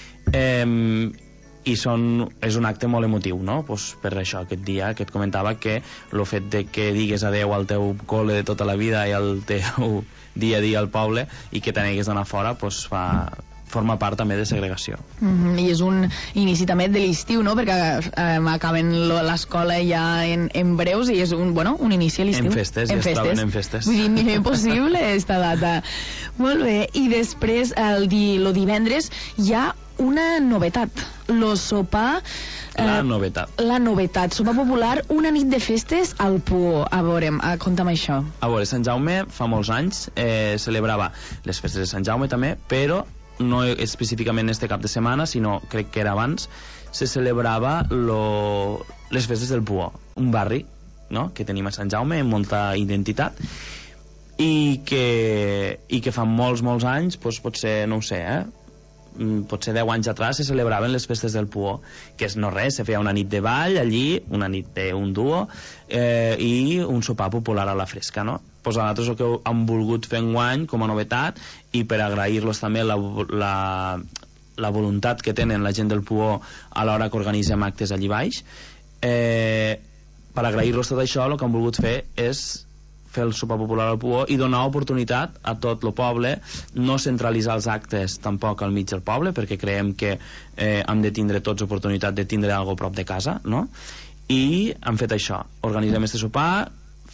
I és un acte molt emotiu, no? Per això aquest dia que et comentava que el fet de que digues adeu al teu col·le de tota la vida i al teu dia a dia al poble i que te n'hagués d'anar fora forma part també de segregació. I és un inici també de l'estiu, no? Perquè acaben l'escola ja en breus i és un inici a l'estiu. En festes, ja es troben en festes. Vull dir, millor impossible esta data. Molt bé, i després el divendres hi ha una novetat, lo sopar... La novetat. Sopar popular, una nit de festes al Puó. A veure, conta'm això. A veure, Sant Jaume fa molts anys celebrava les festes de Sant Jaume també, però no específicament este cap de setmana, sinó crec que era abans, se celebrava les festes del Puó, un barri, no?, que tenim a Sant Jaume amb molta identitat i que fa molts anys, potser, no ho sé, potser 10 anys atrás se celebraven les festes del Puó, que és no res, se feia una nit de ball allí, una nit d'un duo i un sopar popular a la fresca, no? Pues nosaltres el que hem volgut fer enguany com a novetat, i per agrair-los també la voluntat que tenen la gent del Puó a l'hora que organitzem actes allí baix, per agrair-los tot això el que hem volgut fer és fer el sopar popular al Puó i donar oportunitat a tot el poble, no centralitzar els actes tampoc al mig del poble, perquè creiem que hem de tindre tots oportunitat de tindre algo prop de casa, no? I hem fet això, organitzem este sopar,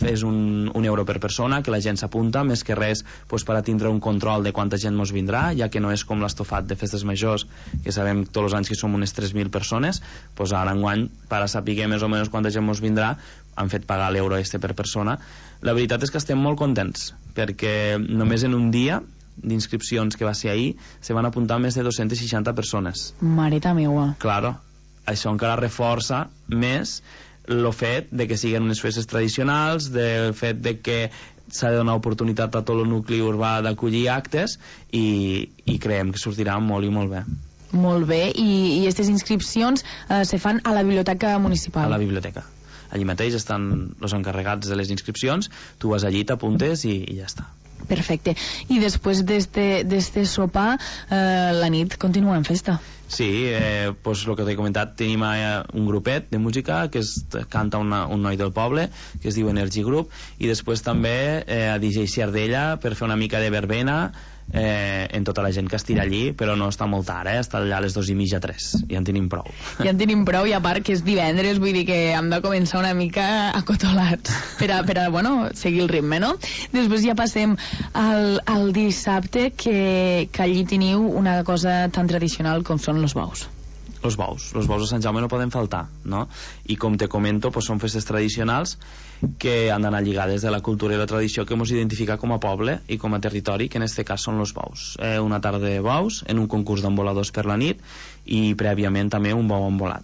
és un euro per persona, que la gent s'apunta, més que res pues, per a tindre un control de quanta gent mos vindrà, ja que no és com l'estofat de festes majors, que sabem tots els anys que som unes 3.000 persones, pues ara enguany, per a saber més o menys quanta gent mos vindrà, han fet pagar l'euro per persona. La veritat és que estem molt contents, perquè només en un dia d'inscripcions que va ser ahir, se van apuntar més de 260 persones. Mareta meua. Claro, això encara reforça més el fet de que siguin unes festes tradicionals, del fet de que s'ha de donar oportunitat a tot el nucli urbà d'acollir actes i creiem que sortirà molt i molt bé. Molt bé, i aquestes inscripcions se fan a la biblioteca municipal? A la biblioteca. Allí mateix estan els encarregats de les inscripcions, tu vas allí, t'apuntes i ja està. Perfecte. I després d'este sopar, la nit continua en festa? Sí, pues el que t'he comentat, tenim un grupet de música que canta un noi del poble, que es diu Energy Group, i després també a DJ Ciardella per fer una mica de verbena en tota la gent que estira allí, però no està molt tard, està allà a les 2:30, 3, ja en tenim prou. Ja en tenim prou, i a part que és divendres, vull dir que hem de començar una mica acotolats per a bueno, seguir el ritme, no? Després ja passem al dissabte, que allí teniu una cosa tan tradicional com són els bous. Els bous de Sant Jaume no poden faltar, no? I com te comento, pues són festes tradicionals que han d'anar lligades de la cultura i la tradició que ens identifica com a poble i com a territori, que en aquest cas són els bous. Una tarda de bous, en un concurs d'emboladors per la nit, i prèviament també un bou embolat.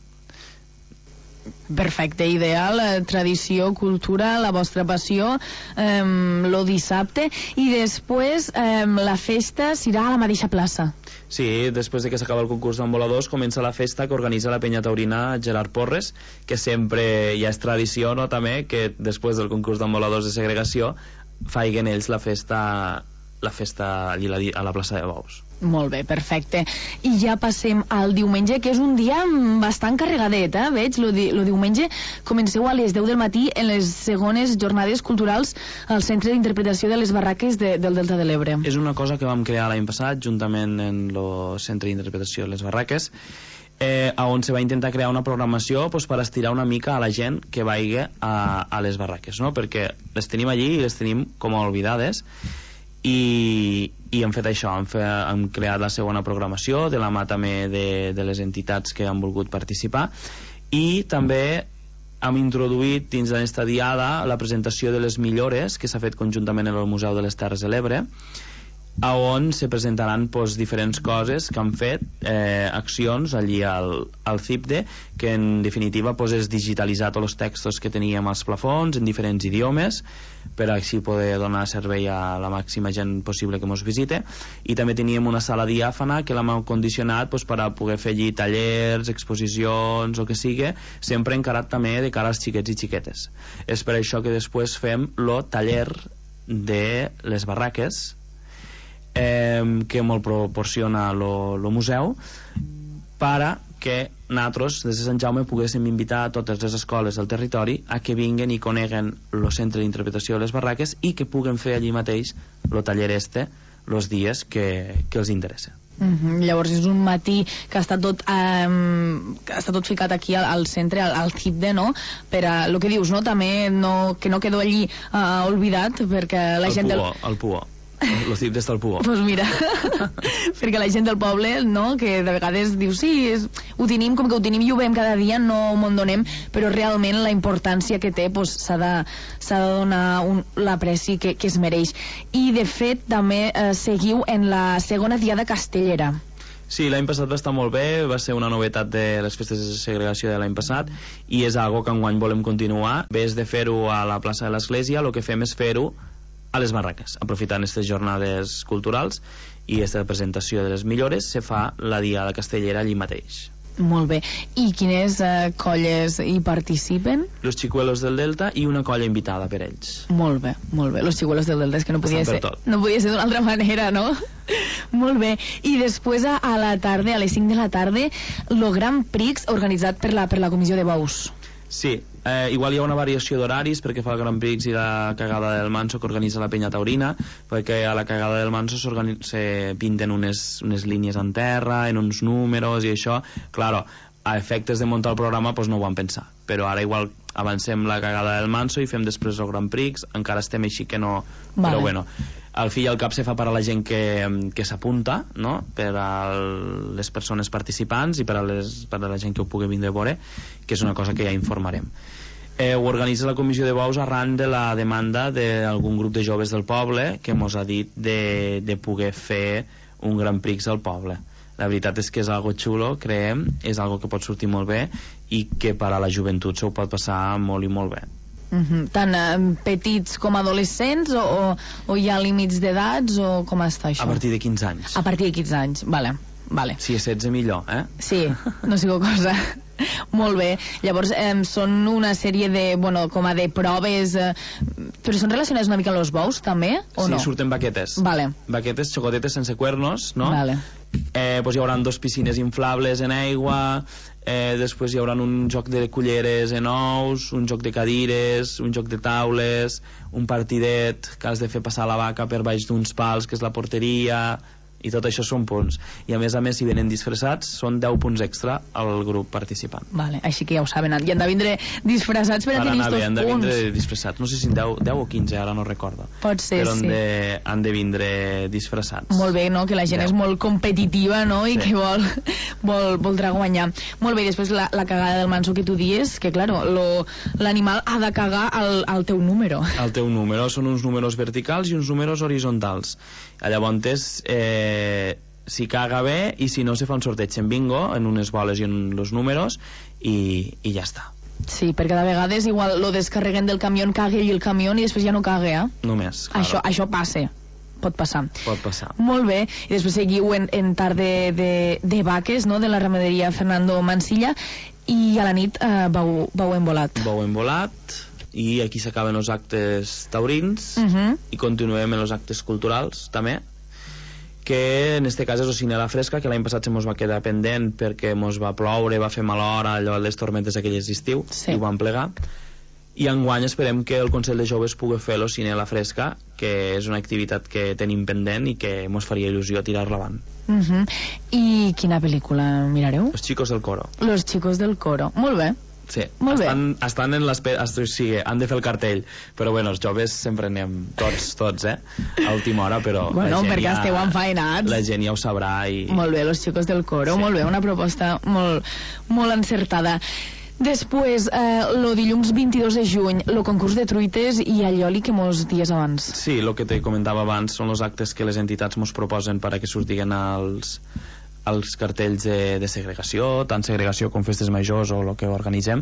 Perfecte, ideal, tradició, cultura, la vostra passió, lo dissabte, i després la festa serà a la mateixa plaça. Sí, després de que s'acaba el concurs d'emboladors comença la festa que organitza la penya taurina Gerard Porres, que sempre ja és tradició, no, també, que després del concurs d'emboladors de segregació faiguen ells la festa allí a la plaça de Bous. Molt bé, perfecte. I ja passem al diumenge, que és un dia bastant carregadet, veig, lo diumenge comenceu a les 10 del matí en les segones jornades culturals al Centre d'Interpretació de les Barraques del Delta de l'Ebre. És una cosa que vam crear l'any passat juntament en el Centre d'Interpretació de les Barraques, on se va intentar crear una programació pues, per estirar una mica a la gent que vagi a les barraques, no? Perquè les tenim allí i les tenim com a oblidades, i hem fet això, hem creat la segona programació de la mà també de les entitats que han volgut participar, i també hem introduït dins d'aquesta diada la presentació de les millores que s'ha fet conjuntament en el Museu de les Terres de l'Ebre, on se presentaran diferents coses que han fet, accions allí al CIPDE, que en definitiva és digitalitzar tots els textos que teníem als plafons en diferents idiomes per així poder donar servei a la màxima gent possible que ens visite, i també teníem una sala diàfana que l'hem condicionat per a poder fer allí tallers, exposicions o que sigui, sempre encarat també de cara als xiquets i xiquetes. És per això que després fem el taller de les barraques, que molt proporciona el museu, per a que nosaltres des de Sant Jaume poguéssim invitar a totes les escoles del territori a que vinguen i coneguen el Centre d'Interpretació de les Barraques i que puguen fer allí mateix el taller els dies que els interessa. Llavors és un matí que està tot ficat aquí al centre, al CIPDE, no? Per a el que dius, no? També que no quedo allí olvidat, perquè la gent el Puó. El CIPDE està al Puó. Doncs mira, perquè la gent del poble, no?, que de vegades diu sí, ho tenim, com que ho tenim i ho veiem cada dia, no m'ho donem, però realment la importància que té s'ha de donar l'apreci que es mereix. I de fet també seguiu en la segona diada castellera. Sí, l'any passat va estar molt bé, va ser una novetat de les festes de segregació de l'any passat, i és algo que enguany volem continuar. En vez de fer-ho a la plaça de l'Església, el que fem és fer-ho a les barraques, aprofitant aquestes jornades culturals i aquesta presentació de les millores, se fa la diada castellera allí mateix. Molt bé. I quines colles hi participen? Los Chicuelos del Delta i una colla invitada per ells. Molt bé, molt bé. Los Chicuelos del Delta, és que no podia ser d'una altra manera, no? Molt bé. I després a la tarda, a les 5 de la tarda, el Gran Prix organitzat per la Comissió de Bous. Sí, igual hi ha una variació d'horaris perquè fa el Gran Prix i la Cagada del Manso que organitza la penya taurina, perquè a la Cagada del Manso se pinten unes línies en terra, en uns números i això, claro, a efectes de muntar el programa no ho van pensar. però ara igual avancem la cagada del Manso i fem després el Grand Prix, encara estem així que no... Però bueno, al fi i al cap se fa per a la gent que s'apunta, no? Per a les persones participants i per a la gent que ho pugui vindre a veure, que és una cosa que ja informarem. Ho organitza la Comissió de Bous arran de la demanda d'algun grup de joves del poble que mos ha dit de poder fer un Grand Prix al poble. La veritat és que és algo xulo, creiem, és algo que pot sortir molt bé i que per a la joventut s'ho pot passar molt i molt bé. Tant petits com adolescents o hi ha límits d'edats o com està això? A partir de 15 anys. A partir de 15 anys, vale. Si és 16 millor, Sí, no sigo cosa. Molt bé. Llavors són una sèrie de, com a de proves, però són relacionades una mica amb els bous també, o no? Sí, surten baquetes. Vale. Baquetes, xocotetes sense cuernos, no? Vale. Pues hi haurà 2 piscines inflables en aigua, després hi haurà un joc de culleres en ous, un joc de cadires, un joc de taules, un partidet que has de fer passar la vaca per baix d'uns pals, que és la porteria, i tot això són punts. I a més, si venen disfressats, són 10 punts extra al grup participant. Vale, així que ja ho saben, i han de vindre disfressats per a tenir estos punts. Han de vindre disfressats, no sé si 10 o 15, ara no recordo. Pot ser, però sí. Han de vindre disfressats. Molt bé, no? Que la gent és molt competitiva, no? I que voldrà guanyar. Molt bé, després la cagada del Manso que tu dies, que claro, l'animal ha de cagar al teu número. Al teu número, són uns números verticals i uns números horitzontals. Llavors, si caga bé, i si no se fa un sorteig en bingo, en unes boles i en els números, i ja està. Sí, perquè de vegades igual lo descarreguen del camió, cague i el camió i després ja no cague, Només, claro. Això passa. Pot passar. Molt bé, i després seguiu en tard de vaques, no?, de la ramaderia Fernando Mansilla, i a la nit vau envolat. Vau envolat, i aquí s'acaben els actes taurins, i continuem en els actes culturals també, que en este cas és el Cine a la Fresca, que l'any passat se mos va quedar pendent perquè mos va ploure, va fer mala hora, allò les tormentes aquelles d'estiu, i ho vam plegar. I enguany esperem que el Consell de Joves pugui fer el Cine a la Fresca, que és una activitat que tenim pendent i que mos faria il·lusió tirar-la avant. I quina pel·lícula mirareu? Los Chicos del Coro. Los Chicos del Coro, molt bé. Sí, estan en l'espera, sí, han de fer el cartell, però bueno, els joves sempre anem tots, a última hora, però bueno, perquè esteu enfaenats. La gent ja ho sabrà i... Molt bé, Los Chicos del Coro, molt bé, una proposta molt encertada. Després, el dilluns 22 de juny, el concurs de truites i allioli que mos dies abans. Sí, el que te comentava abans són els actes que les entitats mos proposen per a que sortiguen als cartells de segregació, tant segregació com festes majors o el que organitzem,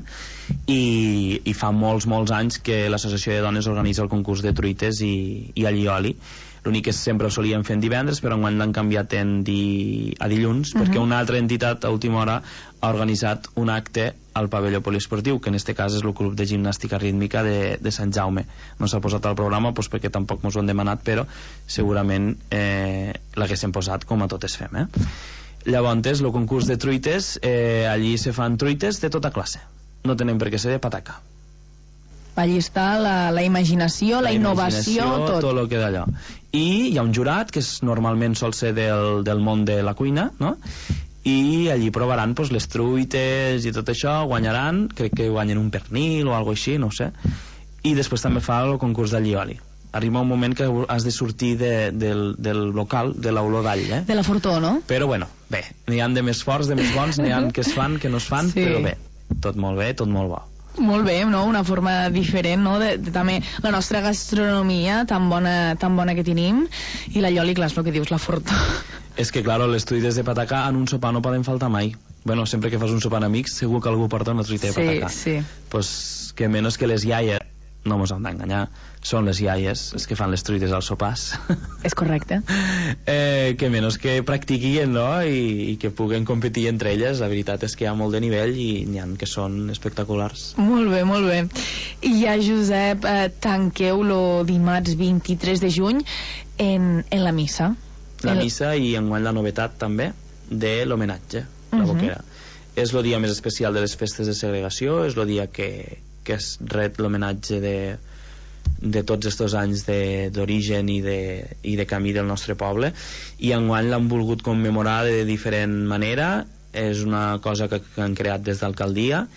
i fa molts anys que l'Associació de Dones organitza el concurs de truites i allioli. L'únic que sempre ho solíem fer en divendres, però enguany l'han canviat a dilluns, perquè una altra entitat a última hora ha organitzat un acte al pavelló poliesportiu, que en este cas és el Club de Gimnàstica Rítmica de Sant Jaume. No s'ha posat al programa perquè tampoc mos ho han demanat, però segurament l'haguéssim posat com a totes fem, Llavors, el concurs de truites, allí se fan truites de tota classe. No tenen per què ser de pataca. Allí està la imaginació, la innovació, tot el que d'allò. I hi ha un jurat, que normalment sol ser del món de la cuina, no? I allí provaran les truites i tot això, guanyaran, crec que guanyen un pernil o alguna cosa així, no ho sé. I després també fa el concurs d'allioli. Arriba un moment que has de sortir del local, de l'olor d'all, De la fortó, no? Però bueno, bé, n'hi ha de més forts, de més bons, n'hi ha que es fan, que no es fan, però bé, tot molt bo. Molt bé, no? Una forma diferent, no? De també la nostra gastronomia tan bona que tenim, i l'allioli, clar, és el que dius, la fortó. És que, clar, les truites de patacà en un sopar no poden faltar mai. Bueno, sempre que fas un sopar amics, segur que algú porta una truita de patacà. Sí. Pues que menys que les iaies, no mos han d'enganyar, són les iaies les que fan les truites als sopars. És correcte. Que menys que practiquin, no? I que puguen competir entre elles. La veritat és que hi ha molt de nivell i n'hi ha que són espectaculars. Molt bé. I ja, Josep, tanqueu el dimarts 23 de juny en la missa. La missa i enguany la novetat també de l'homenatge, la boquera. És el dia més especial de les festes de segregació, és el dia que es ret l'homenatge de tots estos anys d'origen i de camí del nostre poble, i enguany l'han volgut commemorar de diferent manera. És una cosa que han creat des d'alcaldia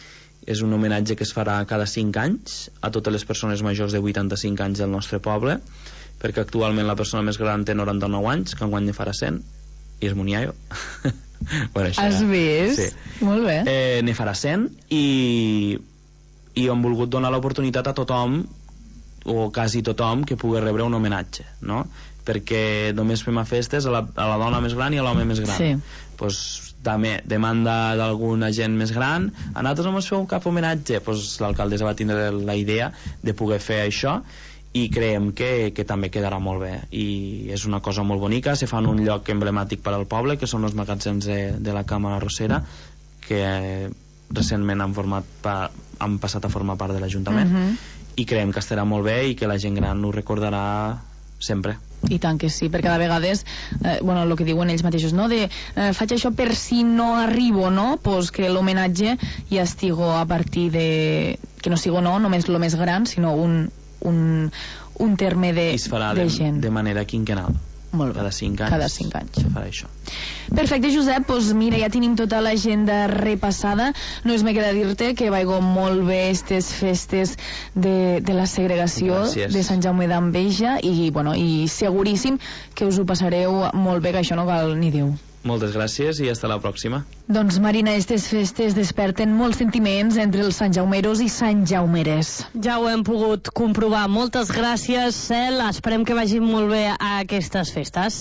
És un homenatge que es farà cada 5 anys a totes les persones majors de 85 anys del nostre poble, perquè actualment la persona més gran té 99 anys, que enguany ne farà 100, i és Muniaio. Bueno, has vist? Sí. Molt bé. Ne farà 100 i hem volgut donar l'oportunitat a tothom, o quasi tothom, que pugui rebre un homenatge, no? Perquè només fem a festes a la dona més gran i a l'home més gran. Sí. Pues, també demanda d'alguna gent més gran, a nosaltres no ens feu cap homenatge, pues, l'alcaldessa va tindre la idea de poder fer això, i creiem que també quedarà molt bé, i és una cosa molt bonica. Se fa en un lloc emblemàtic per al poble, que són els magatzems de la Càmera Arrossera, que recentment han passat a formar part de l'Ajuntament, i creiem que estarà molt bé i que la gent gran ho recordarà sempre. I tant que sí, perquè a vegades el que diuen ells mateixos, no? Faig això per si no arribo, no? Pues que l'homenatge ja estigo a partir de... que no sigo només el més gran, sinó un terme de gent. I es farà de manera quinquenal. Molt bé. Cada 5 anys. Se farà això. Perfecte, Josep, doncs mira, ja tenim tota l'agenda repassada. Només me queda dir-te que vaigo molt bé aquestes festes de la segregació. Gràcies. De Sant Jaume d'Enveja, i seguríssim que us ho passareu molt bé, que això no cal ni Déu. Moltes gràcies i hasta la pròxima. Doncs Marina, aquestes festes desperten molts sentiments entre els santjaumeros i santjaumeres. Ja ho hem pogut comprovar. Moltes gràcies, Cel. Esperem que vagin molt bé a aquestes festes.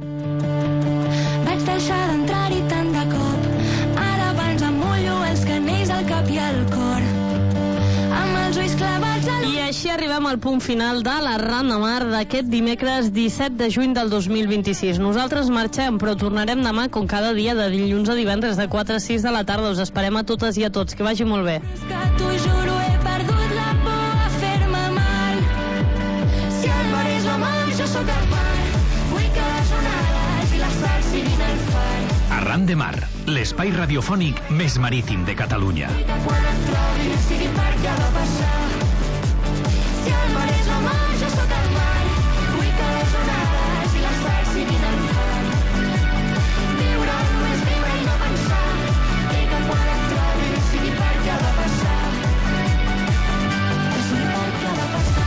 Vaig deixar d'entrar-hi tant de cop. Ara abans em mullo els canells al cap i al cor. Amb els ulls clavats al... I així arribem al punt final de la Ran de Mar d'aquest dimecres 17 de juny del 2026. Nosaltres marxem, però tornarem demà com cada dia de dilluns a divendres de 4 a 6 de la tarda. Us esperem a totes i a tots. Que vagi molt bé. Que t'ho juro, he perdut la por a fer-me mal. Si el mar és la mar, jo sóc el mar. Vull que les onades i les sals siguin el far. Arran de Mar, l'espai radiofònic més marítim de Catalunya. Quan et trobis, sigui per què ha de passar. Si el mar és la mar, jo sóc el mar. Vull que les onades i les sals siguin el far. Viure només viure i no pensar. I que quan et trobis, sigui per què ha de passar. Que sigui per què ha de passar.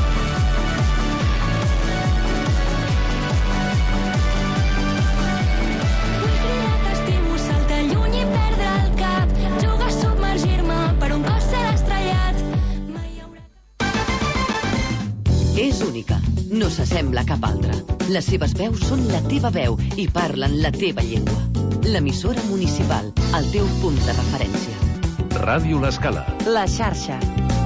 Vull cridar que estimo, saltar lluny i perdre el cap. Jugar a submergir-me per un cos cel estrellat. És única, no s'assembla a cap altra. Les seves veus són la teva veu i parlen la teva llengua. L'emissora municipal, el teu punt de referència. Ràdio L'Escala. La xarxa.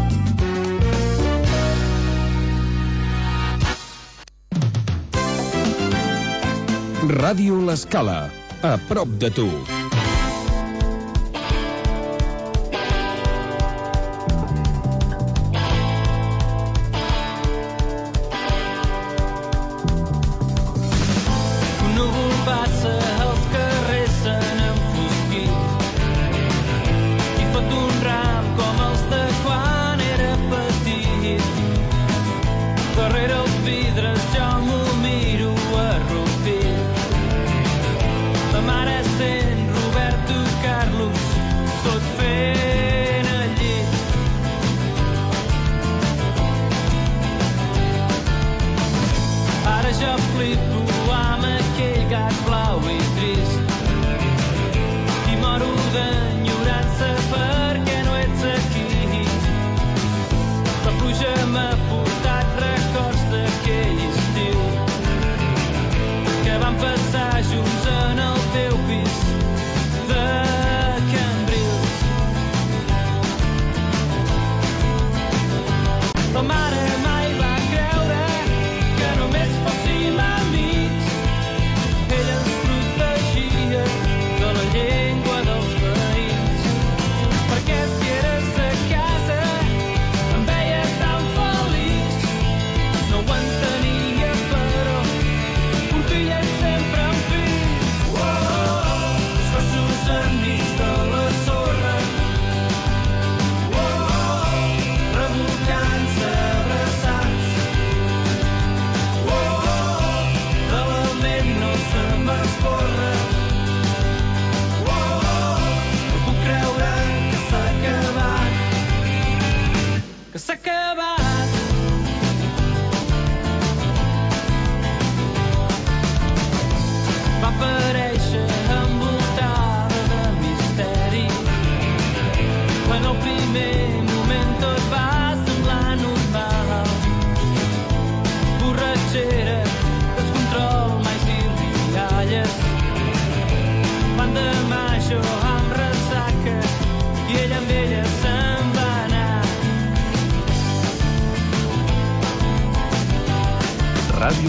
Ràdio L'Escala, a prop de tu. Ella ens protegia de la llengua dels veïns.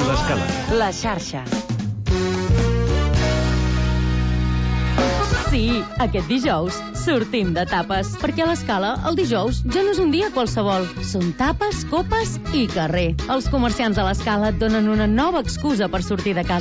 l'Escala. La xarxa. Sí, aquest dijous sortim de tapes, perquè a l'Escala el dijous ja no és un dia qualsevol. Són tapes, copes i carrer. Els comerciants de l'Escala et donen una nova excusa per sortir de casa.